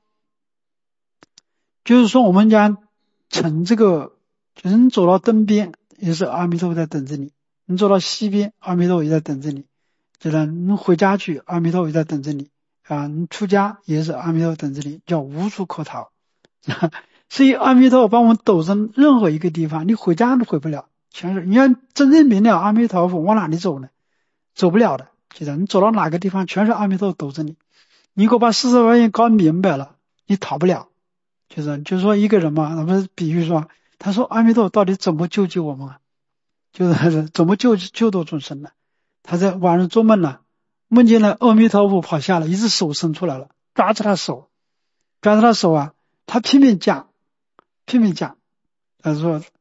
就是说我们讲乘这个，就是你走到东边也是阿弥陀佛在等着你，你走到西边阿弥陀佛也在等着你，就是你回家去阿弥陀佛也在等着你啊，你出家也是阿弥陀佛等着你，叫无处可逃。所以阿弥陀佛把我们抖成任何一个地方，你回家都回不了，全是你要真正明了阿弥陀佛往哪里走呢？走不了的，记得你走到哪个地方全是阿弥陀佛抖着你。你给我把四十八愿搞明白了，你逃不了。就是就是说一个人嘛，那不是比喻说，他说阿弥陀佛到底怎么救济我们啊？就是怎么救救度众生呢？他在晚上做梦了，梦见了阿弥陀佛跑下来，一只手伸出来了，抓着他手，抓着他手啊，他拼命讲，拼命讲，他说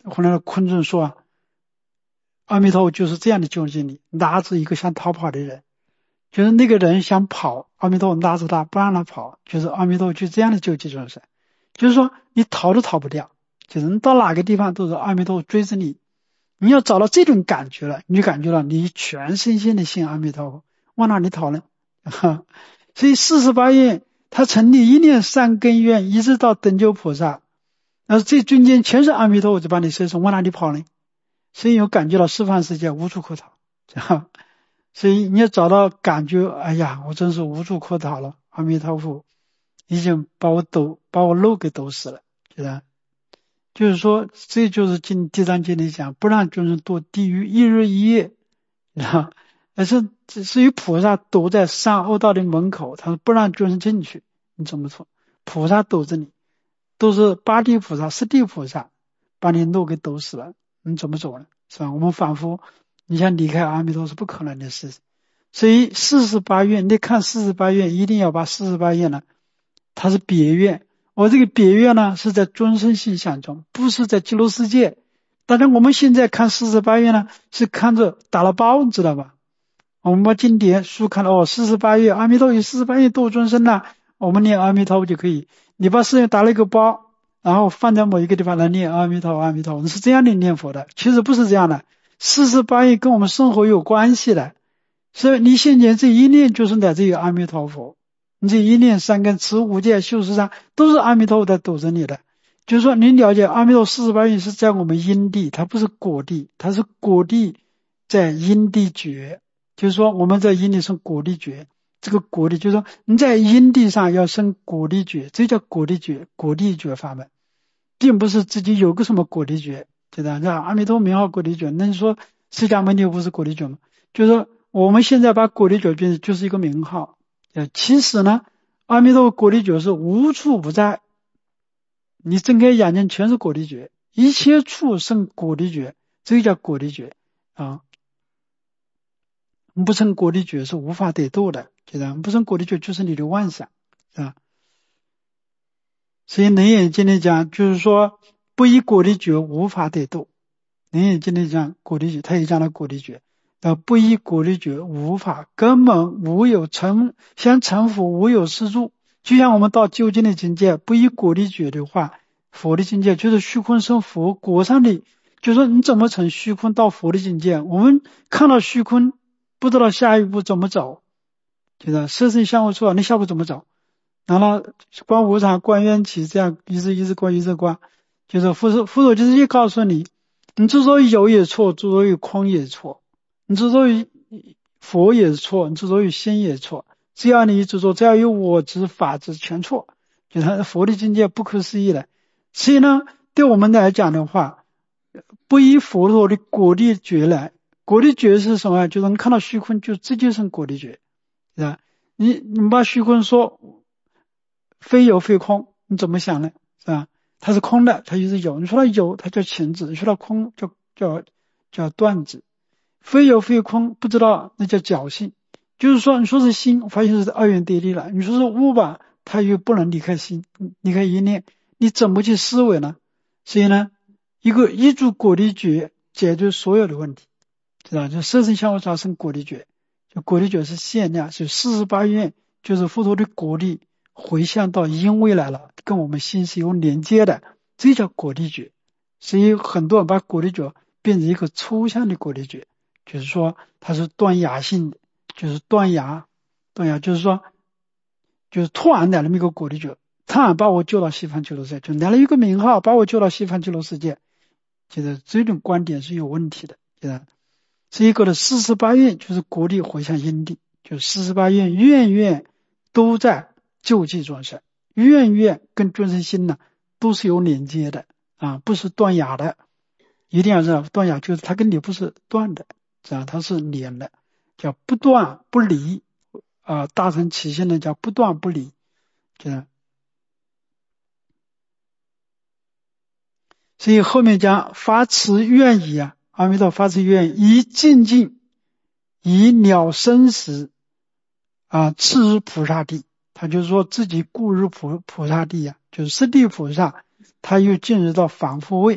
后来昆仲说啊，阿弥陀佛就是这样的救济你，拉着一个想逃跑的人，就是那个人想跑，阿弥陀佛拉着他不让他跑，就是阿弥陀佛就这样的救济众生，就是说你逃都逃不掉，就是你到哪个地方都是阿弥陀佛追着你，你要找到这种感觉了，你就感觉到你全身心的信阿弥陀佛，往哪里逃呢？所以四十八愿他成立一念三根愿，一直到等觉菩萨，那这中间全是阿弥陀佛就把你摄受，往哪里跑呢？所以有感觉到十方世界无处可逃，所以你要找到感觉，哎呀，我真是无处可逃了，阿弥陀佛已经把我抖把我漏给抖死了，觉得就是说，这就是经地藏经里讲，不让众生堕地狱一日一夜，啊，而是只是有菩萨躲在三恶道的门口，他说不让众生进去，你怎么错？菩萨躲着你，都是八地菩萨、十地菩萨把你路给抖死了，你怎么走呢？是吧？我们仿佛你想离开阿弥陀佛是不可能的事情，所以四十八愿，你看四十八愿一定要把四十八愿呢，它是别愿。我这个别愿呢是在终身心想中，不是在极乐世界。当然我们现在看四十八愿呢是看着打了包，知道吧？我们把经典书看了，哦，四十八愿阿弥陀有四十八愿度众生了，我们念阿弥陀佛就可以。你把事情打了一个包，然后放在某一个地方来念阿弥陀佛阿弥陀佛，是这样的念佛的。其实不是这样的，四十八愿跟我们生活有关系的，所以你现前这一念就是来自于阿弥陀佛，你这一念三根持五戒修十善都是阿弥陀佛在堵着你的。就是说你了解阿弥陀四十八愿是在我们因地，它不是果地，它是果地在因地觉，就是说我们在因地生果地觉，这个果地就是说你在因地上要生果地觉，这叫果地觉，果地觉法门，并不是自己有个什么果地觉，对吧？那阿弥陀名号果地觉，那你说释迦牟尼不是果地觉吗？就是说我们现在把果地觉变成就是一个名号，呃，其实呢，阿弥陀果地觉是无处不在，你睁开眼睛全是果地觉，一切处生果地觉，这个叫果地觉啊。不生果地觉是无法得度的，对吧？不生果地觉就是你的妄想，是吧？所以楞严经里讲，就是说不以果地觉无法得度。楞严经里讲果地觉，他也讲了果地觉，呃，不以果地觉无法，根本无有成，像成佛无有是住。就像我们到究竟的境界，不以果地觉的话，佛的境界就是虚空生佛果上的，就是说你怎么从虚空到佛的境界？我们看到虚空，不知道下一步怎么走，就是色身相互处，你下一步怎么走？然后观无常、观缘起，这样一直一直观一直观，就是佛陀佛陀就直接告诉你，你之所以有也错，之所以空也错，你之所以佛也错，你之所以心也错，只要你执着，只要有我执、法执，全错，就是佛的境界不可思议的。所以呢，对我们来讲的话，不以佛陀的果地觉来，果地觉是什么？就是你看到虚空就直接生果地觉，是吧？你你把虚空说非有非空，你怎么想呢？是吧？它是空的，它就是有。你说它有，它叫情字；你说它空，叫叫叫断字。非有非空，不知道那叫侥幸。就是说，你说是心，发现是二元对立了；你说是物吧，它又不能离开心，离开一念，你怎么去思维呢？所以呢，一个一注果地觉解决所有的问题，知道？就色身相互差生果地觉，就果地觉是限量，就四十八愿，就是佛陀的果地回向到因位来了，跟我们心是有连接的，这叫果地觉。所以很多人把果地觉变成一个抽象的果地觉，就是说它是断崖性的，就是断崖，断崖就是说，就是突然来了一个果地觉，突然把我救到西方极乐世界，就来了一个名号把我救到西方极乐世界，就是这种观点是有问题的，就是这一个的四十八愿就是果地回向因地，就四十八愿愿愿都在救济众生，愿愿跟众生心呢都是有连接的啊，不是断崖的，一定要知道断崖就是它跟你不是断的，这样它是连的，叫不断不离啊，大乘起信的叫不断不离，这样。所以后面讲发慈愿意啊，阿弥陀发慈愿以精进以了生死啊，次日菩萨地，他就是说自己故日菩菩萨地啊，就是十地菩萨，他又进入到反复位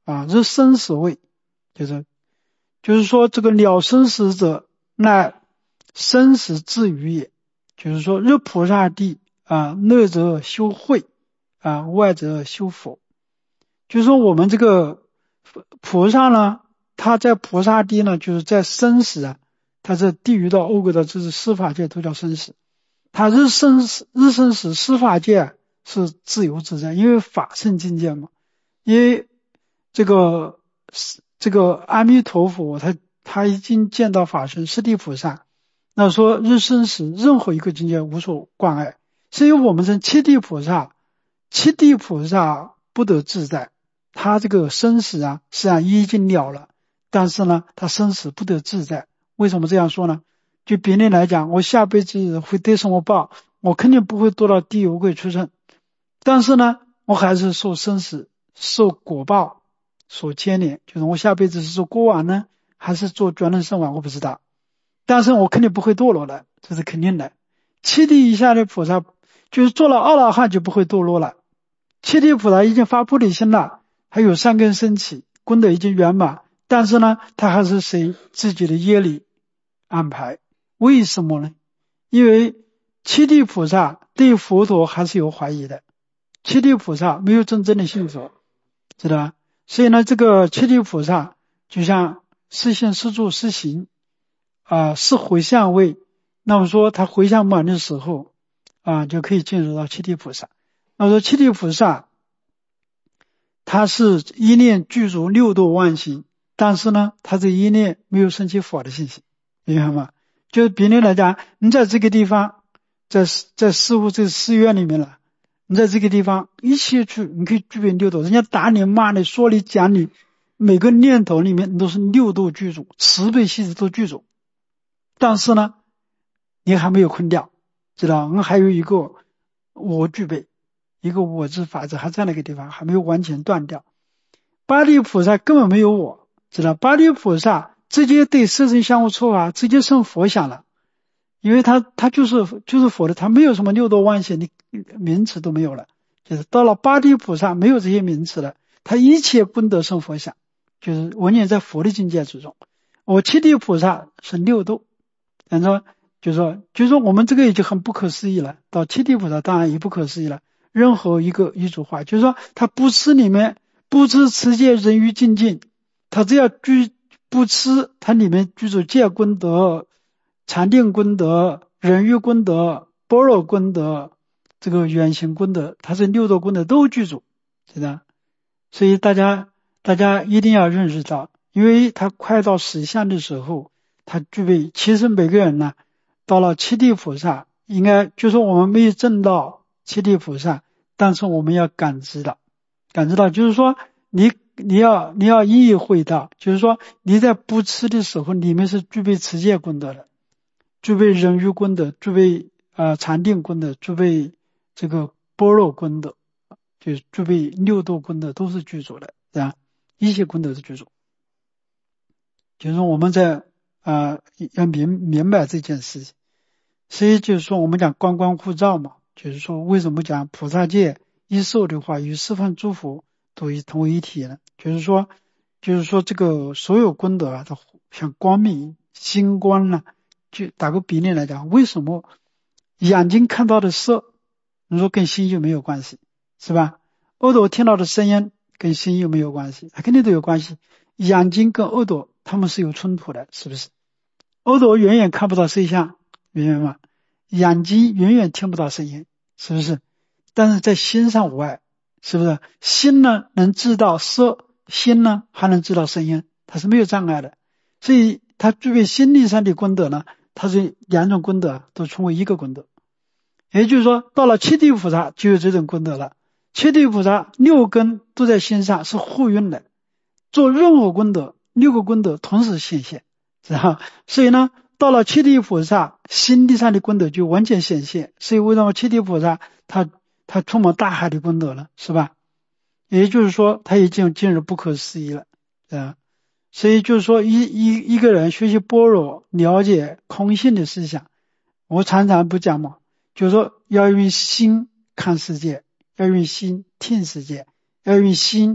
啊，日生死位，就是就是说这个了生死者，乃生死自于也。就是说日菩萨地啊，内则修慧啊，外则修佛。就是说我们这个菩萨呢，他在菩萨地呢，就是在生死啊，他在地狱道、恶鬼道，这是司法界都叫生死。他日生死、日生死司法界啊是自由自在，因为法身境界嘛。因为这个这个阿弥陀佛，他他已经见到法身释地菩萨，那说日生死任何一个境界无所关碍。所以我们称七地菩萨，七地菩萨不得自在。他这个生死啊，实际上已经了了，但是呢，他生死不得自在。为什么这样说呢？就比例来讲，我下辈子会得什么报，我肯定不会堕到地狱恶鬼畜生，但是呢，我还是受生死、受果报所牵连。就是我下辈子是做国王呢，还是做转轮圣王，我不知道，但是我肯定不会堕落的，这是肯定的。七地以下的菩萨，就是做了阿罗汉就不会堕落了。七地菩萨已经发菩提心了，还有善根升起，功德已经圆满，但是呢，他还是随自己的业力安排。为什么呢？因为七地菩萨对佛陀还是有怀疑的，七地菩萨没有真正的信佛，知道吧？所以呢，这个七地菩萨就像是信是住是行啊，是回向位。那么说他回向满的时候啊，就可以进入到七地菩萨。那么说七地菩萨他是一念具足六度万行，但是呢，他这一念没有升起佛的信心，明白吗？就比例来讲，你在这个地方，在在师父这个寺院里面了，你在这个地方一切去，你可以具备六度。人家打你、骂你、说你、讲你，每个念头里面都是六度具足，慈悲喜舍都具足。但是呢，你还没有空掉，知道？我还有一个我具备，一个我之法则还在那个地方，还没有完全断掉。八地菩萨根本没有我，知道？八地菩萨直接对色身相互错法，直接生佛想了，因为他他就是就是佛的，他没有什么六度万行的名词都没有了，就是到了八地菩萨没有这些名词了，他一切功德生佛想，就是完全在佛的境界之中。我七地菩萨是六度，然后就是说就是说我们这个已经很不可思议了，到七地菩萨当然也不可思议了。任何一个一组话，就是说他不吃里面不吃持戒人欲精进，他只要居不吃，它里面居住戒功德、禅定功德、忍欲功德、般若功德、这个远行功德，它是六度功德都具足，知道？所以大家大家一定要认识到，因为他快到实相的时候，他具备。其实每个人呢，到了七地菩萨，应该就是我们没有证到七地菩萨，但是我们要感知到，感知到就是说你。你要你要意会到，就是说你在不吃的时候，里面是具备持戒功德的，具备忍欲功德，具备呃禅定功德，具备这个般若功德，就具备六度功德都是具足的，是吧？一切功德是具足。就是说我们在啊、呃、要明明白这件事情，所以就是说我们讲观光护照嘛，就是说为什么讲菩萨戒一受的话，与四方诸佛都一同为一体呢？就是说，就是说这个所有功德啊，它像光明、星光呢、啊，就打个比例来讲，为什么眼睛看到的色，你说跟心又没有关系，是吧？耳朵听到的声音跟心又没有关系，它肯定都有关系。眼睛跟耳朵它们是有冲突的，是不是？耳朵远远看不到声像，明白吗？眼睛远远听不到声音，是不是？但是在心上无碍。是不是？心呢能知道色，心呢还能知道声音，它是没有障碍的。所以它具备心力上的功德呢，它是两种功德都成为一个功德。也就是说，到了七地菩萨就有这种功德了。七地菩萨六根都在心上，是互运的，做任何功德，六个功德同时显现，知道？所以呢，到了七地菩萨，心力上的功德就完全显现。所以为什么七地菩萨他他充满大海的功德了，是吧？也就是说他已经进入不可思议了，啊，所以就是说一一一个人学习般若，了解空性的思想，我常常不讲嘛，就是说要用心看世界，要用心听世界，要用心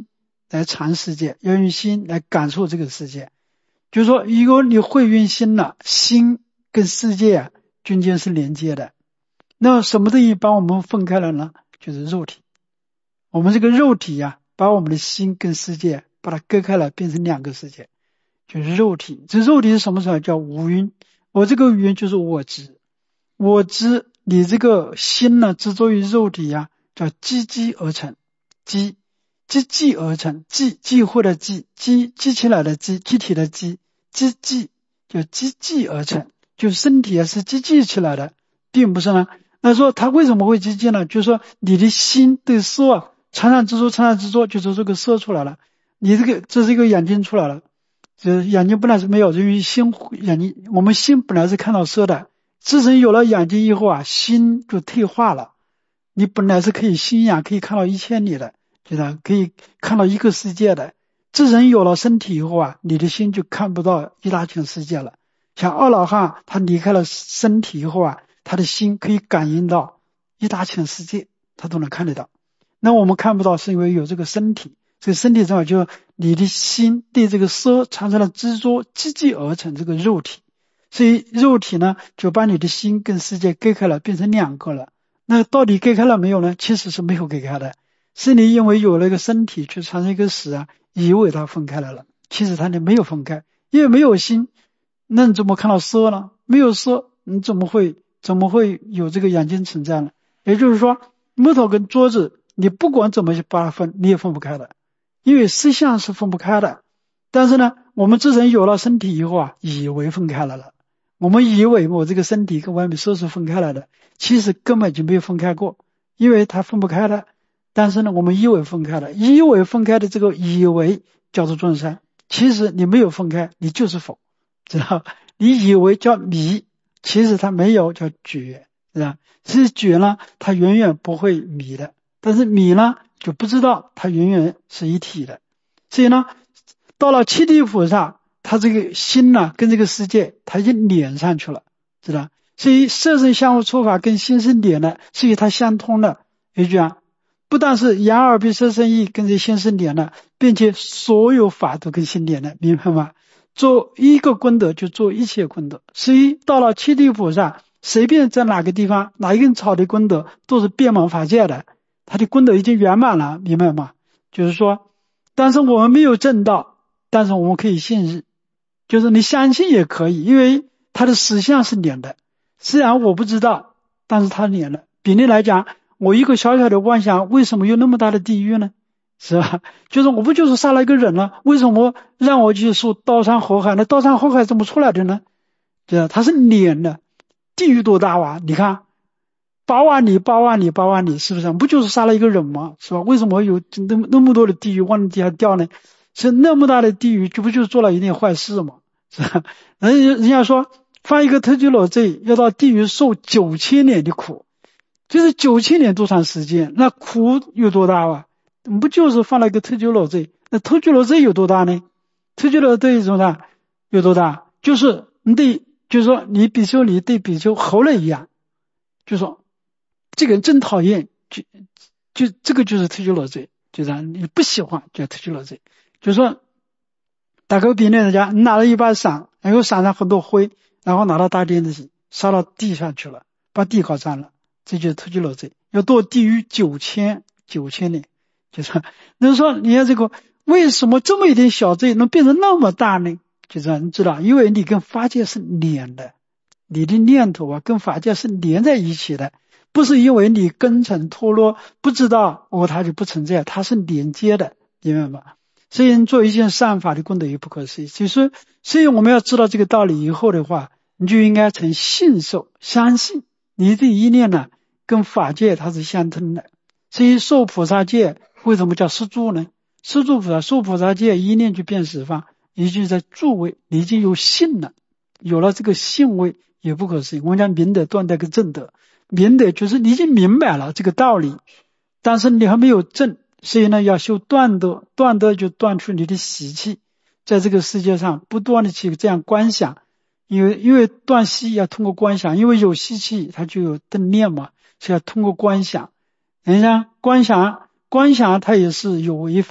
来尝世界，要用心来感受这个世界。就是说，如果你会用心了，心跟世界啊中间是连接的。那什么东西把我们分开了呢？就是肉体。我们这个肉体啊，把我们的心跟世界把它割开了，变成两个世界，就是肉体。这肉体是什么时候？叫五蕴。我这个蕴就是我执，我执你这个心呢，执着于肉体啊，叫积积而成，积积积而成，积积会的积，积积起来的积，具体的积，积积就积积而成，就身体啊是积积起来的，并不是呢。那说他为什么会积积呢？就是说你的心对色啊，常常执着，常常执着，就是这个色出来了。你这个这是一个眼睛出来了，就是眼睛本来是没有，因为心眼睛，我们心本来是看到色的，自从有了眼睛以后啊，心就退化了。你本来是可以心眼可以看到一千里的，就是可以看到一个世界的。自从有了身体以后啊，你的心就看不到一大圈世界了。像阿罗汉他离开了身体以后啊，他的心可以感应到一大圈世界，他都能看得到。那我们看不到是因为有这个身体，这个身体正好就你的心对这个色产生了执着，积积而成这个肉体。所以肉体呢，就把你的心跟世界割开了，变成两个了。那到底割开了没有呢？其实是没有割开的，是你因为有了一个身体去产生一个识啊，以为它分开了了，其实它没有分开，因为没有心，那你怎么看到色呢？没有色，你怎么会怎么会有这个眼睛存在呢？也就是说，木头跟桌子，你不管怎么去把它分，你也分不开的，因为思想是分不开的。但是呢，我们自身有了身体以后啊，以为分开了了。我们以为我这个身体跟外面色是分开来的，其实根本就没有分开过，因为它分不开的。但是呢，我们以为分开了，以为分开的这个以为叫做众生，其实你没有分开，你就是否，知道？你以为叫迷，其实它没有叫觉，知道？其实觉呢，它远远不会迷的，但是迷呢就不知道它远远是一体的。所以呢，到了七地菩萨，他这个心呢，跟这个世界他已经连上去了，知道？所以色身相互触法跟心是连的，所以它相通的。也就讲，不但是眼耳鼻舌身意跟这心是连的，并且所有法都跟心连的，明白吗？做一个功德就做一切功德。所以到了七地菩萨，随便在哪个地方哪一根草的功德都是遍满法界的，他的功德已经圆满了，明白吗？就是说，但是我们没有证道，但是我们可以信日，就是你相信也可以，因为它的实相是连的。虽然我不知道，但是它连了。比例来讲，我一个小小的妄想，为什么有那么大的地狱呢？是吧？就是我不就是杀了一个人了，为什么让我去受刀山火海？那刀山火海怎么出来的呢？对吧？它是连的。地狱多大啊？你看，八万里，八万里，八万里，是不是？不就是杀了一个人吗？是吧？为什么有那么那么多的地狱往地下掉呢？是那么大的地狱，这不就是做了一件坏事吗？是吧？人人家说犯一个特拘罗罪，要到地狱受九千年的苦，就是九千年多长时间？那苦有多大啊？不就是犯了一个特拘罗罪？那特拘罗罪有多大呢？特拘罗罪有多大？有多大？就是你对，就是说你比丘尼对比丘猴了一样，就说这个人真讨厌，就就这个就是特拘罗罪，就是你不喜欢叫特拘罗罪。就是说打个比喻，人家你拿了一把伞，然后伞上很多灰，然后拿到大殿子去撒到地上去了，把地搞脏了，这就是特拘罗罪，要堕地狱九千九千年。就是那说你看这个为什么这么一点小罪能变成那么大呢？就是你知道，因为你跟法界是连的，你的念头啊跟法界是连在一起的，不是因为你根尘脱落不知道哦它就不存在，它是连接的，明白吗？所以做一件善法的功德也不可思议。其实所以我们要知道这个道理以后的话，你就应该成信受，相信你的一念呢跟法界它是相通的。所以受菩萨戒为什么叫施助呢？施助菩萨受菩萨戒一念就变十方，也就是在助位，你已经有信了，有了这个信位也不可思议。我们讲明德断德跟正德，明德就是你已经明白了这个道理，但是你还没有正，所以呢要修断德，断德就断除你的习气，在这个世界上不断的去这样观想，因为因为断习要通过观想，因为有习气它就有正念嘛，所以要通过观想。人家观想观想它也是有为法，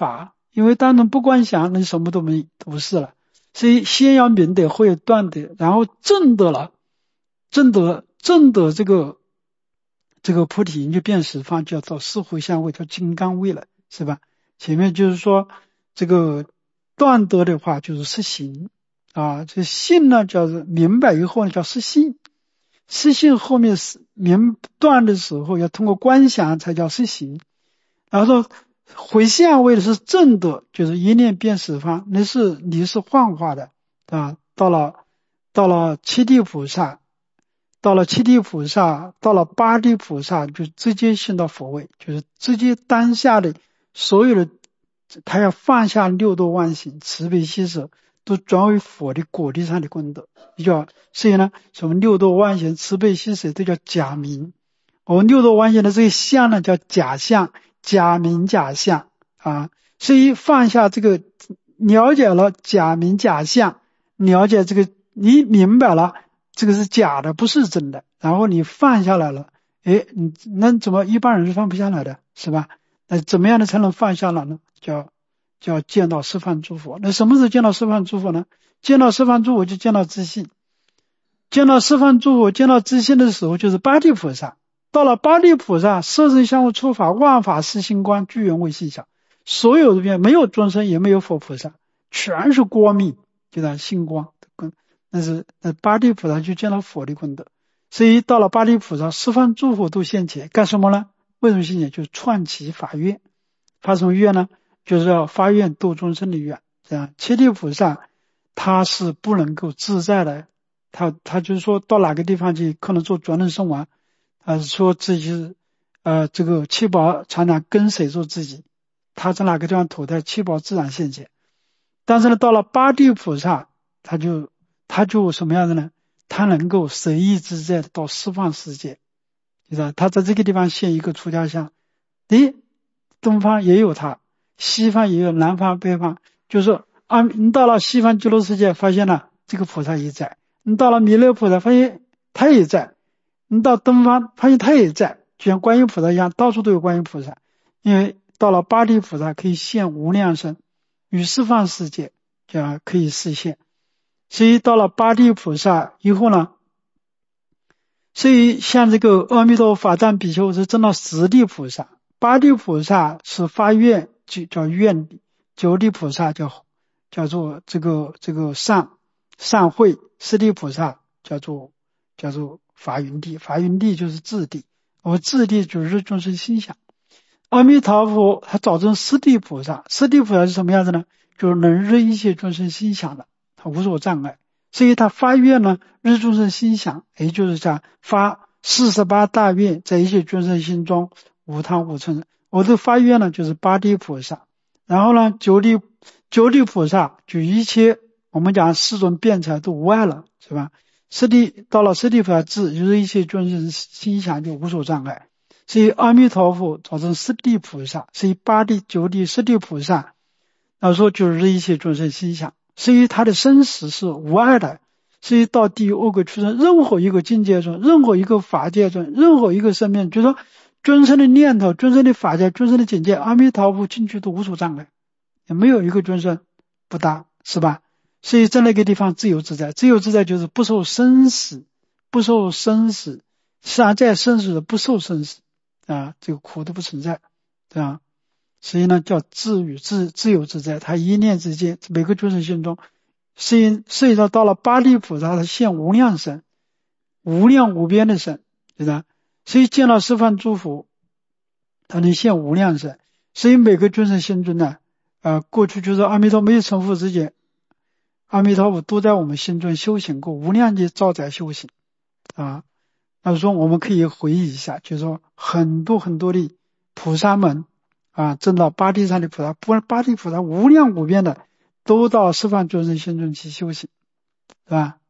因为当然不观想，那什么都没都不是了。所以先要明德，后要断德，然后证得了，证得证得这个这个菩提就变十方，叫做四回向位，叫金刚位了，是吧？前面就是说这个断德的话就是实行啊，这信呢叫做明白以后呢叫实信，实信后面是明断的时候要通过观想才叫实行，然后说回向位的是正德，就是一念变十方，那是你是幻化的啊。到了到了七地菩萨，到了七地菩萨，到了八地菩萨，就直接升到佛位，就是直接当下的所有的，他要放下六度万行，慈悲喜舍，都转为佛的果地上的功德，比较所以呢，什么六度万行、慈悲喜舍都叫假名。我们六度万行的这个相呢，叫假相。假名假相啊，所以放下这个，了解了假名假相，了解这个，你明白了这个是假的，不是真的，然后你放下来了，诶，你那怎么一般人是放不下来的，是吧？那怎么样的才能放下来呢？叫叫见到十方诸佛。那什么时候见到十方诸佛呢？见到十方诸佛就见到自信，见到十方诸佛见到自信的时候就是八地菩萨。到了八地菩萨，色身相互出法，万法是星光，具缘为心想。所有的边没有众生，也没有佛菩萨，全是光明，就叫星光。那是那八地菩萨就见到佛的功德。所以到了八地菩萨，十方诸佛都现前，干什么呢？为什么现前？就是创起法愿。发什么愿呢？就是要发愿度众生的愿。这样，七地菩萨他是不能够自在的，他他就是说到哪个地方去，可能做转轮圣王。呃，说自己是呃这个七宝常常跟随着自己，他在哪个地方投胎，七宝自然现前。但是呢，到了八地菩萨，他就他就什么样的呢？他能够随意自在的到十方世界，就是他在这个地方现一个出家相，诶，东方也有他，西方也有，南方北方，就是啊，你到了西方极乐世界，发现了这个菩萨也在；你到了弥勒菩萨，发现他也在。你到东方发现他也在，就像观音菩萨一样，到处都有观音菩萨。因为到了八地菩萨可以现无量身，与十方世界就可以实现。所以到了八地菩萨以后呢，所以像这个阿弥陀法藏比丘是证到十地菩萨，八地菩萨是发愿就叫愿力，九地菩萨叫叫做这个这个善善慧，十地菩萨叫做叫做法云地，法云地就是智地，而智地就是日众生心想。阿弥陀佛他早证十地菩萨，十地菩萨是什么样子呢？就是能日一切众生心想的，他无所障碍。所以他发愿呢，日众生心想，也就是讲发四十八大愿，在一切众生心中无贪无嗔。我的发愿呢，就是八地菩萨，然后呢，九地九地菩萨就一切我们讲四种辩才都无碍了，是吧？十地到了十地菩萨智，就是一切众生心想就无所障碍。所以阿弥陀佛早证十地菩萨，所以八地九地十地菩萨，那说就是一切众生心想。所以他的生死是无碍的，所以到地狱恶鬼畜生任何一个境界中，任何一个法界中，任何一个生命，就是说众生的念头、众生的法界、众生的境界，阿弥陀佛进去都无所障碍，也没有一个众生不达，是吧？所以在那个地方自由自在，自由自在就是不受生死，不受生死，实际上在生死的不受生死啊，这个苦都不存在，对吧？所以呢，叫自与自自由自在，他一念之间，每个众生心中，所以所以说到了八地菩萨，他现无量身，无量无边的身，对吧？所以见到十方诸佛，他能现无量身。所以每个众生心中呢，呃，过去就是阿弥陀没有成佛之前，阿弥陀佛都在我们心中修行过无量的兆载修行啊。那说我们可以回忆一下，就是说很多很多的菩萨们啊，证到八地上的菩萨，不八地菩萨无量无边的，都到十方众生心中去修行，是吧？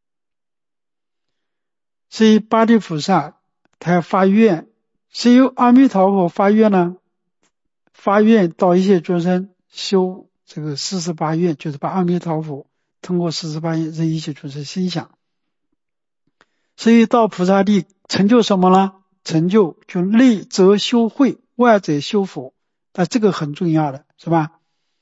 所以八地菩萨他要发愿，是由阿弥陀佛发愿呢，发愿到一切众生修这个四十八愿，就是把阿弥陀佛通过四十八愿让一切众生心想。所以到菩萨地成就什么呢？成就就内则修慧，外则修佛，但这个很重要的，是吧？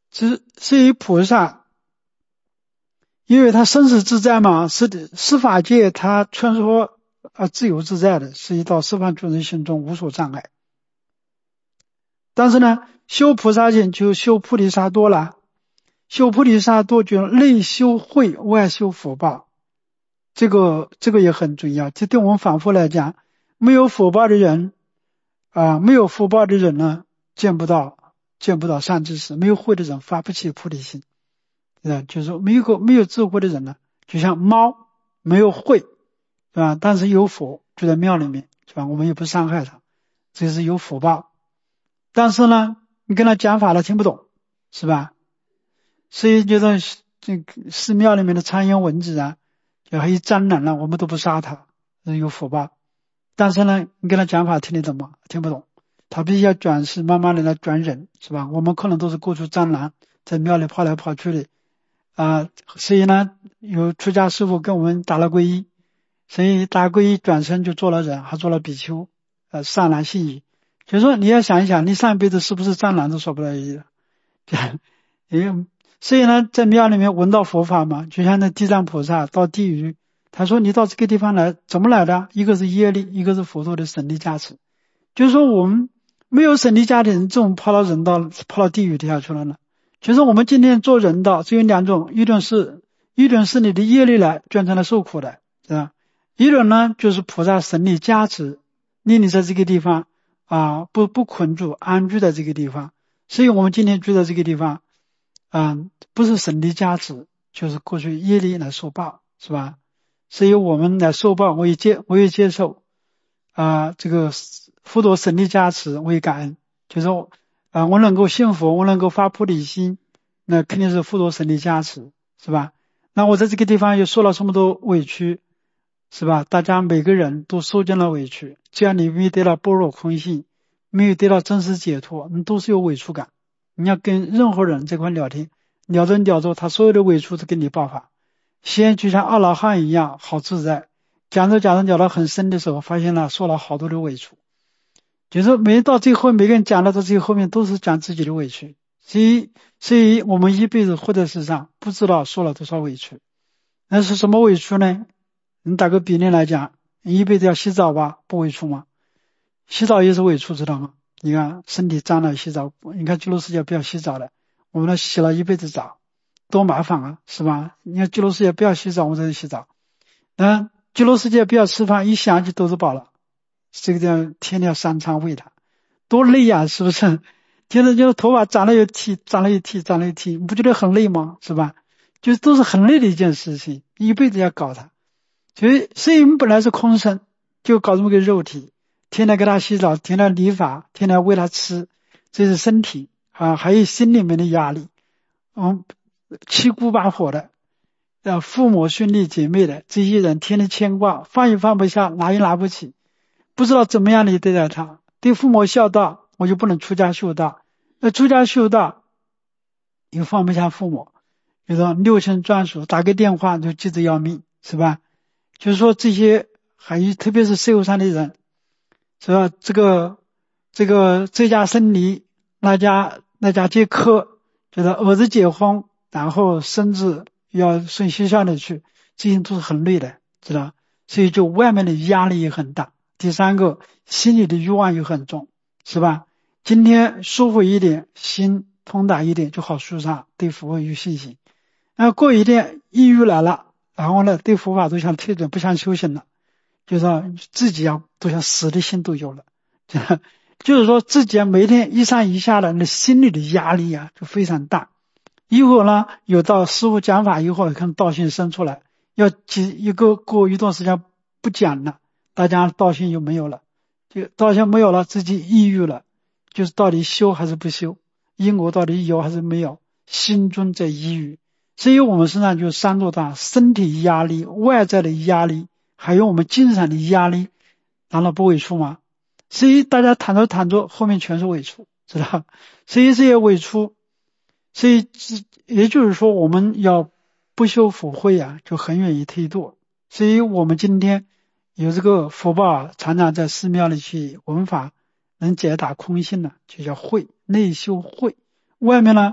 是是以菩萨，因为他生死自在嘛，是的，司法界他穿梭啊自由自在的，是一到十方诸人心中无所障碍。但是呢，修菩萨行就修菩提萨埵了，修菩提萨埵就内修慧，外修福报，这个这个也很重要。这对我们反复来讲，没有福报的人啊，没有福报的人呢，见不到见不到善知识，没有慧的人发不起菩提心。啊，就是说没有个没有智慧的人呢，就像猫没有慧，是吧？但是有佛就在庙里面，是吧？我们也不伤害他，这是有福报。但是呢，你跟他讲法他听不懂，是吧？所以觉得这个寺庙里面的苍蝇蚊子啊，就还有蟑螂了，我们都不杀它，有福报。但是呢，你跟他讲法听得懂吗？听不懂，他必须要转世，慢慢的来转人，是吧？我们可能都是过去蟑螂，在庙里跑来跑去的。啊，所以呢，有出家师父跟我们打了皈依，所以打皈依转身就做了人，还做了比丘，呃，善男信女。就是说你要想一想，你上一辈子是不是蟑螂都说不了一的，因为所以呢，在庙里面闻到佛法嘛，就像那地藏菩萨到地狱，他说你到这个地方来怎么来的？一个是业力，一个是佛陀的神力加持。就是说我们没有神力加持人，这种跑到人道，跑到地狱底下去了呢。就是我们今天做人道只有两种，一种是一种是你的业力来卷成了受苦的，是吧？一种呢就是菩萨神力加持，令你在这个地方啊不不捆住，安居在这个地方。所以我们今天居在这个地方啊，不是神力加持，就是过去业力来受报，是吧？所以我们来受报，我也接我也接受啊，这个佛陀神力加持，我也感恩，就是说啊，我能够信佛，我能够发菩提心，那肯定是佛陀神力加持，是吧？那我在这个地方又受了这么多委屈，是吧？大家每个人都受尽了委屈，只要你没有得到般若空性，没有得到真实解脱，你都是有委屈感。你要跟任何人这块聊天，聊着聊着，他所有的委屈都跟你爆发。先就像阿罗汉一样，好自在。讲着讲着聊到很深的时候，发现了受了好多的委屈。就是每到最后，每个人讲到最后面都是讲自己的委屈，所以所以我们一辈子活在世上，不知道受了多少委屈。那是什么委屈呢？你打个比例来讲，你一辈子要洗澡吧，不委屈吗？洗澡也是委屈，知道吗？你看身体脏了洗澡，你看极乐世界不要洗澡了，我们那洗了一辈子澡，多麻烦啊，是吧？你看极乐世界不要洗澡，我们在这洗澡。嗯，极乐世界不要吃饭，一想就肚子饱了。这个叫天天三餐喂它，多累呀，是不是？现在就头发长了又剃，长了又剃，长了又剃，你不觉得很累吗？是吧？就都是很累的一件事情，一辈子要搞它。所以，所以我们本来是空身，就搞这么个肉体，天天给他洗澡，天天理发，天天喂他吃，这是身体啊，还有心里面的压力，嗯，七姑八婆的，呃，父母兄弟姐妹的这些人，天天牵挂，放也放不下，拿也拿不起。不知道怎么样的对待他，对父母孝道，我就不能出家修道，那出家修道又放不下父母，比如说六亲专属，打个电话就急得要命，是吧？就是说这些，还有特别是社会上的人，是吧？这个这个这家生离，那家那家接客，就是儿子结婚，然后甚至要送学校里去，这些都是很累的，知道？所以就外面的压力也很大。第三个，心里的欲望也很重，是吧？今天舒服一点，心通达一点就好舒畅，对佛有信心。那过一天抑郁来了，然后呢，对佛法都想退转，不想修行了，就是说自己要都想死的心都有了，就是说自己每一天一上一下的，那心里的压力啊就非常大。以后呢，有到师父讲法以后，看道心生出来，要几一个过一段时间不讲了。大家道心就没有了，就道心没有了，自己抑郁了，就是到底修还是不修，因果到底有还是没有，心中在抑郁。所以我们身上就三座大，身体压力、外在的压力，还有我们精神的压力，难道不委屈吗？所以大家谈着谈着，后面全是委屈，知道？所以这些委屈，所以也就是说，我们要不修福慧啊，就很容易退堕。所以我们今天有这个福报，常常在寺庙里去闻法，能解答空性呢，就叫慧，内修慧。外面呢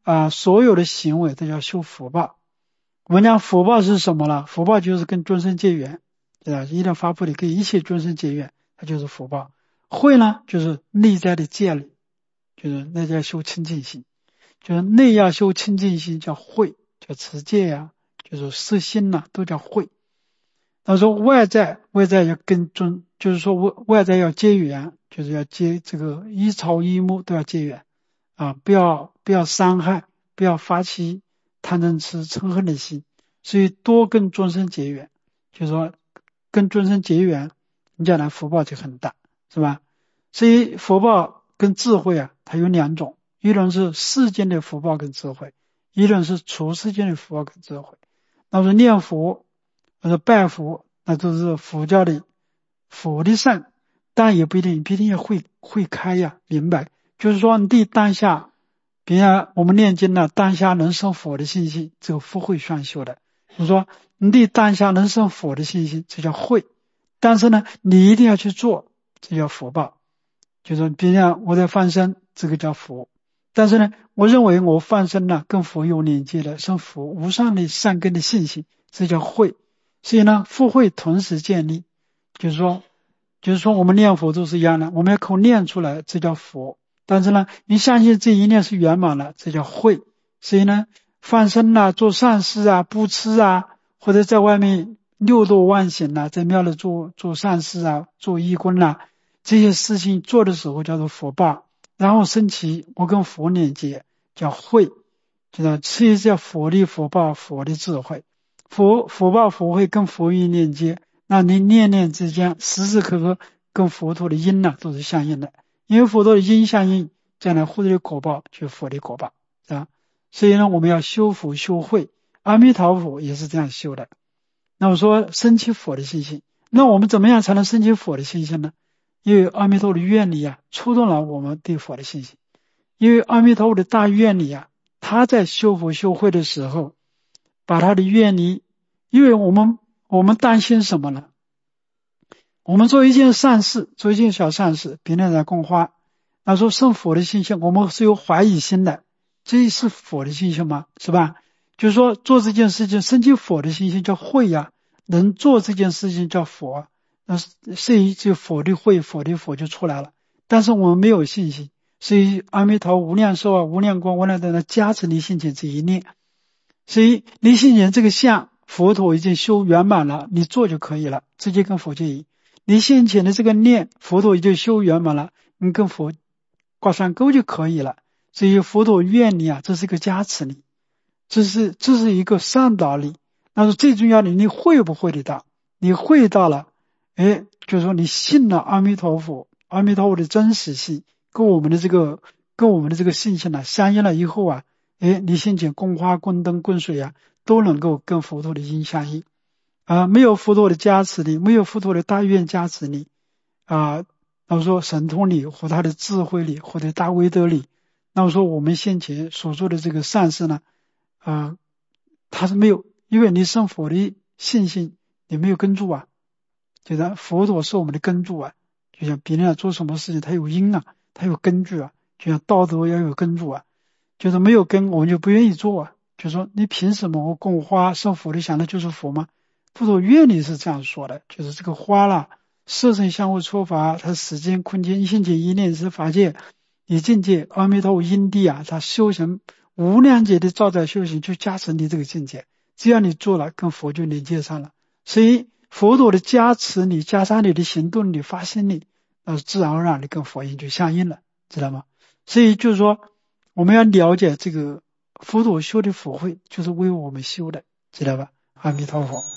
啊，所有的行为都叫修福报。我们讲福报是什么呢？福报就是跟众生结缘，对吧？一定发布的跟一切众生结缘，它就是福报。慧呢，就是内在的戒律，就是内在修清净心，就是内要修清净心叫慧，叫持戒呀、啊，就是摄心呐、啊，都叫慧。他说外在外在要跟众，就是说外外在要结缘，就是要结这个一草一木都要结缘啊，不要不要伤害，不要发起贪嗔痴嗔恨的心，所以多跟众生结缘，就是说跟众生结缘，你将来福报就很大，是吧？所以福报跟智慧啊，它有两种，一种是世间的福报跟智慧，一种是除世间的福报跟智慧。那么念佛或者拜佛，那都是佛教的佛的善，但也不一定不一定要会会开呀，明白？就是说你对当下，比如我们念经呢，当下能生佛的信心，这个福慧双修的。就是说你对当下能生佛的信心，这叫慧。但是呢，你一定要去做，这叫福报。就是比如我在放生，这个叫福。但是呢，我认为我放生呢跟佛有连接的，生佛无上的善根的信心，这叫慧。所以呢，福慧同时建立，就是说，就是说我们念佛都是一样的，我们要口念出来，这叫佛。但是呢，你相信这一念是圆满了，这叫慧。所以呢，放生啊，做善事啊，布施啊，或者在外面六度万行啊，在庙里做做善事啊，做义工啊，这些事情做的时候叫做福报。然后升起我跟佛连接，叫慧，就是这叫佛的福报，佛的智慧。佛福报佛慧跟佛语连接，那你念念之间时时刻刻跟佛陀的因呢、啊、都是相应的，因为佛陀的因相应，将来获得的果报就是佛的果报，是吧？所以呢，我们要修福修慧，阿弥陀佛也是这样修的。那我说升起佛的信心，那我们怎么样才能升起佛的信心呢？因为阿弥陀的愿力啊，触动了我们对佛的信心。因为阿弥陀佛的大愿力啊，他在修福修慧的时候，把他的愿力，因为我们我们担心什么呢？我们做一件善事，做一件小善事，别人来供花，那说生佛的信心，我们是有怀疑心的，这是佛的信心吗？是吧？就是说做这件事情升起佛的信心叫慧呀、啊，能做这件事情叫佛啊。那是一就佛的慧，佛的佛就出来了。但是我们没有信心，所以阿弥陀无量寿啊，无量光，无量德的加持你心前这一念。所以你心前这个相，佛陀已经修圆满了，你做就可以了，直接跟佛接引。你先前的这个念，佛陀已经修圆满了，你跟佛挂上钩就可以了。所以佛陀愿力啊，这是一个加持力，这是这是一个善导力。但是最重要的，你会不会得到？你会到了。哎，就是说你信了阿弥陀佛，阿弥陀佛的真实性跟我们的这个跟我们的这个信心呢、啊、相应了以后啊，哎，你先前供花供灯供水啊，都能够跟佛陀的因相应啊。没有佛陀的加持力，没有佛陀的大愿加持力啊，那么说神通力和他的智慧力或者大威德力，那么说我们先前所做的这个善事呢，啊，他是没有，因为你生佛的信心，你没有根住啊。就是佛陀是我们的根柱啊，就像别人要做什么事情，他有因啊，他有根据啊，就像道德要有根柱啊，就是没有根，我们就不愿意做啊。就说你凭什么我供花生佛的想的就是佛吗？佛陀愿力是这样说的，就是这个花啦，色身相互错法，它时间空间性界一念是法界，以境界阿弥陀佛因地啊，他修行无量劫的照在修行，就加成你这个境界，只要你做了，跟佛就连接上了，所以。佛陀的加持你，加上你的行动力、发心力，那自然而然的跟佛音就相应了，知道吗？所以就是说，我们要了解这个佛陀修的佛慧，就是为我们修的，知道吧？阿弥陀佛。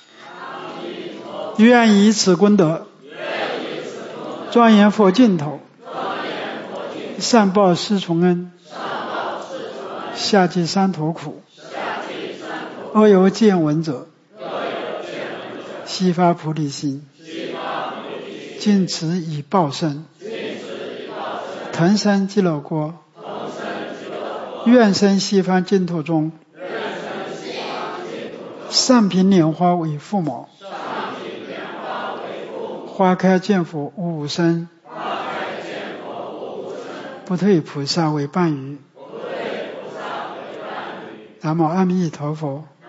愿以此功德，庄严佛净土，善报四重恩，下济三途苦，阿由见闻者。悉发菩提心，尽此以报身，腾生极乐国，愿生西方净土中，上品莲花为父母，花开见佛无无生，不退菩萨为伴侣， 南无阿弥陀佛。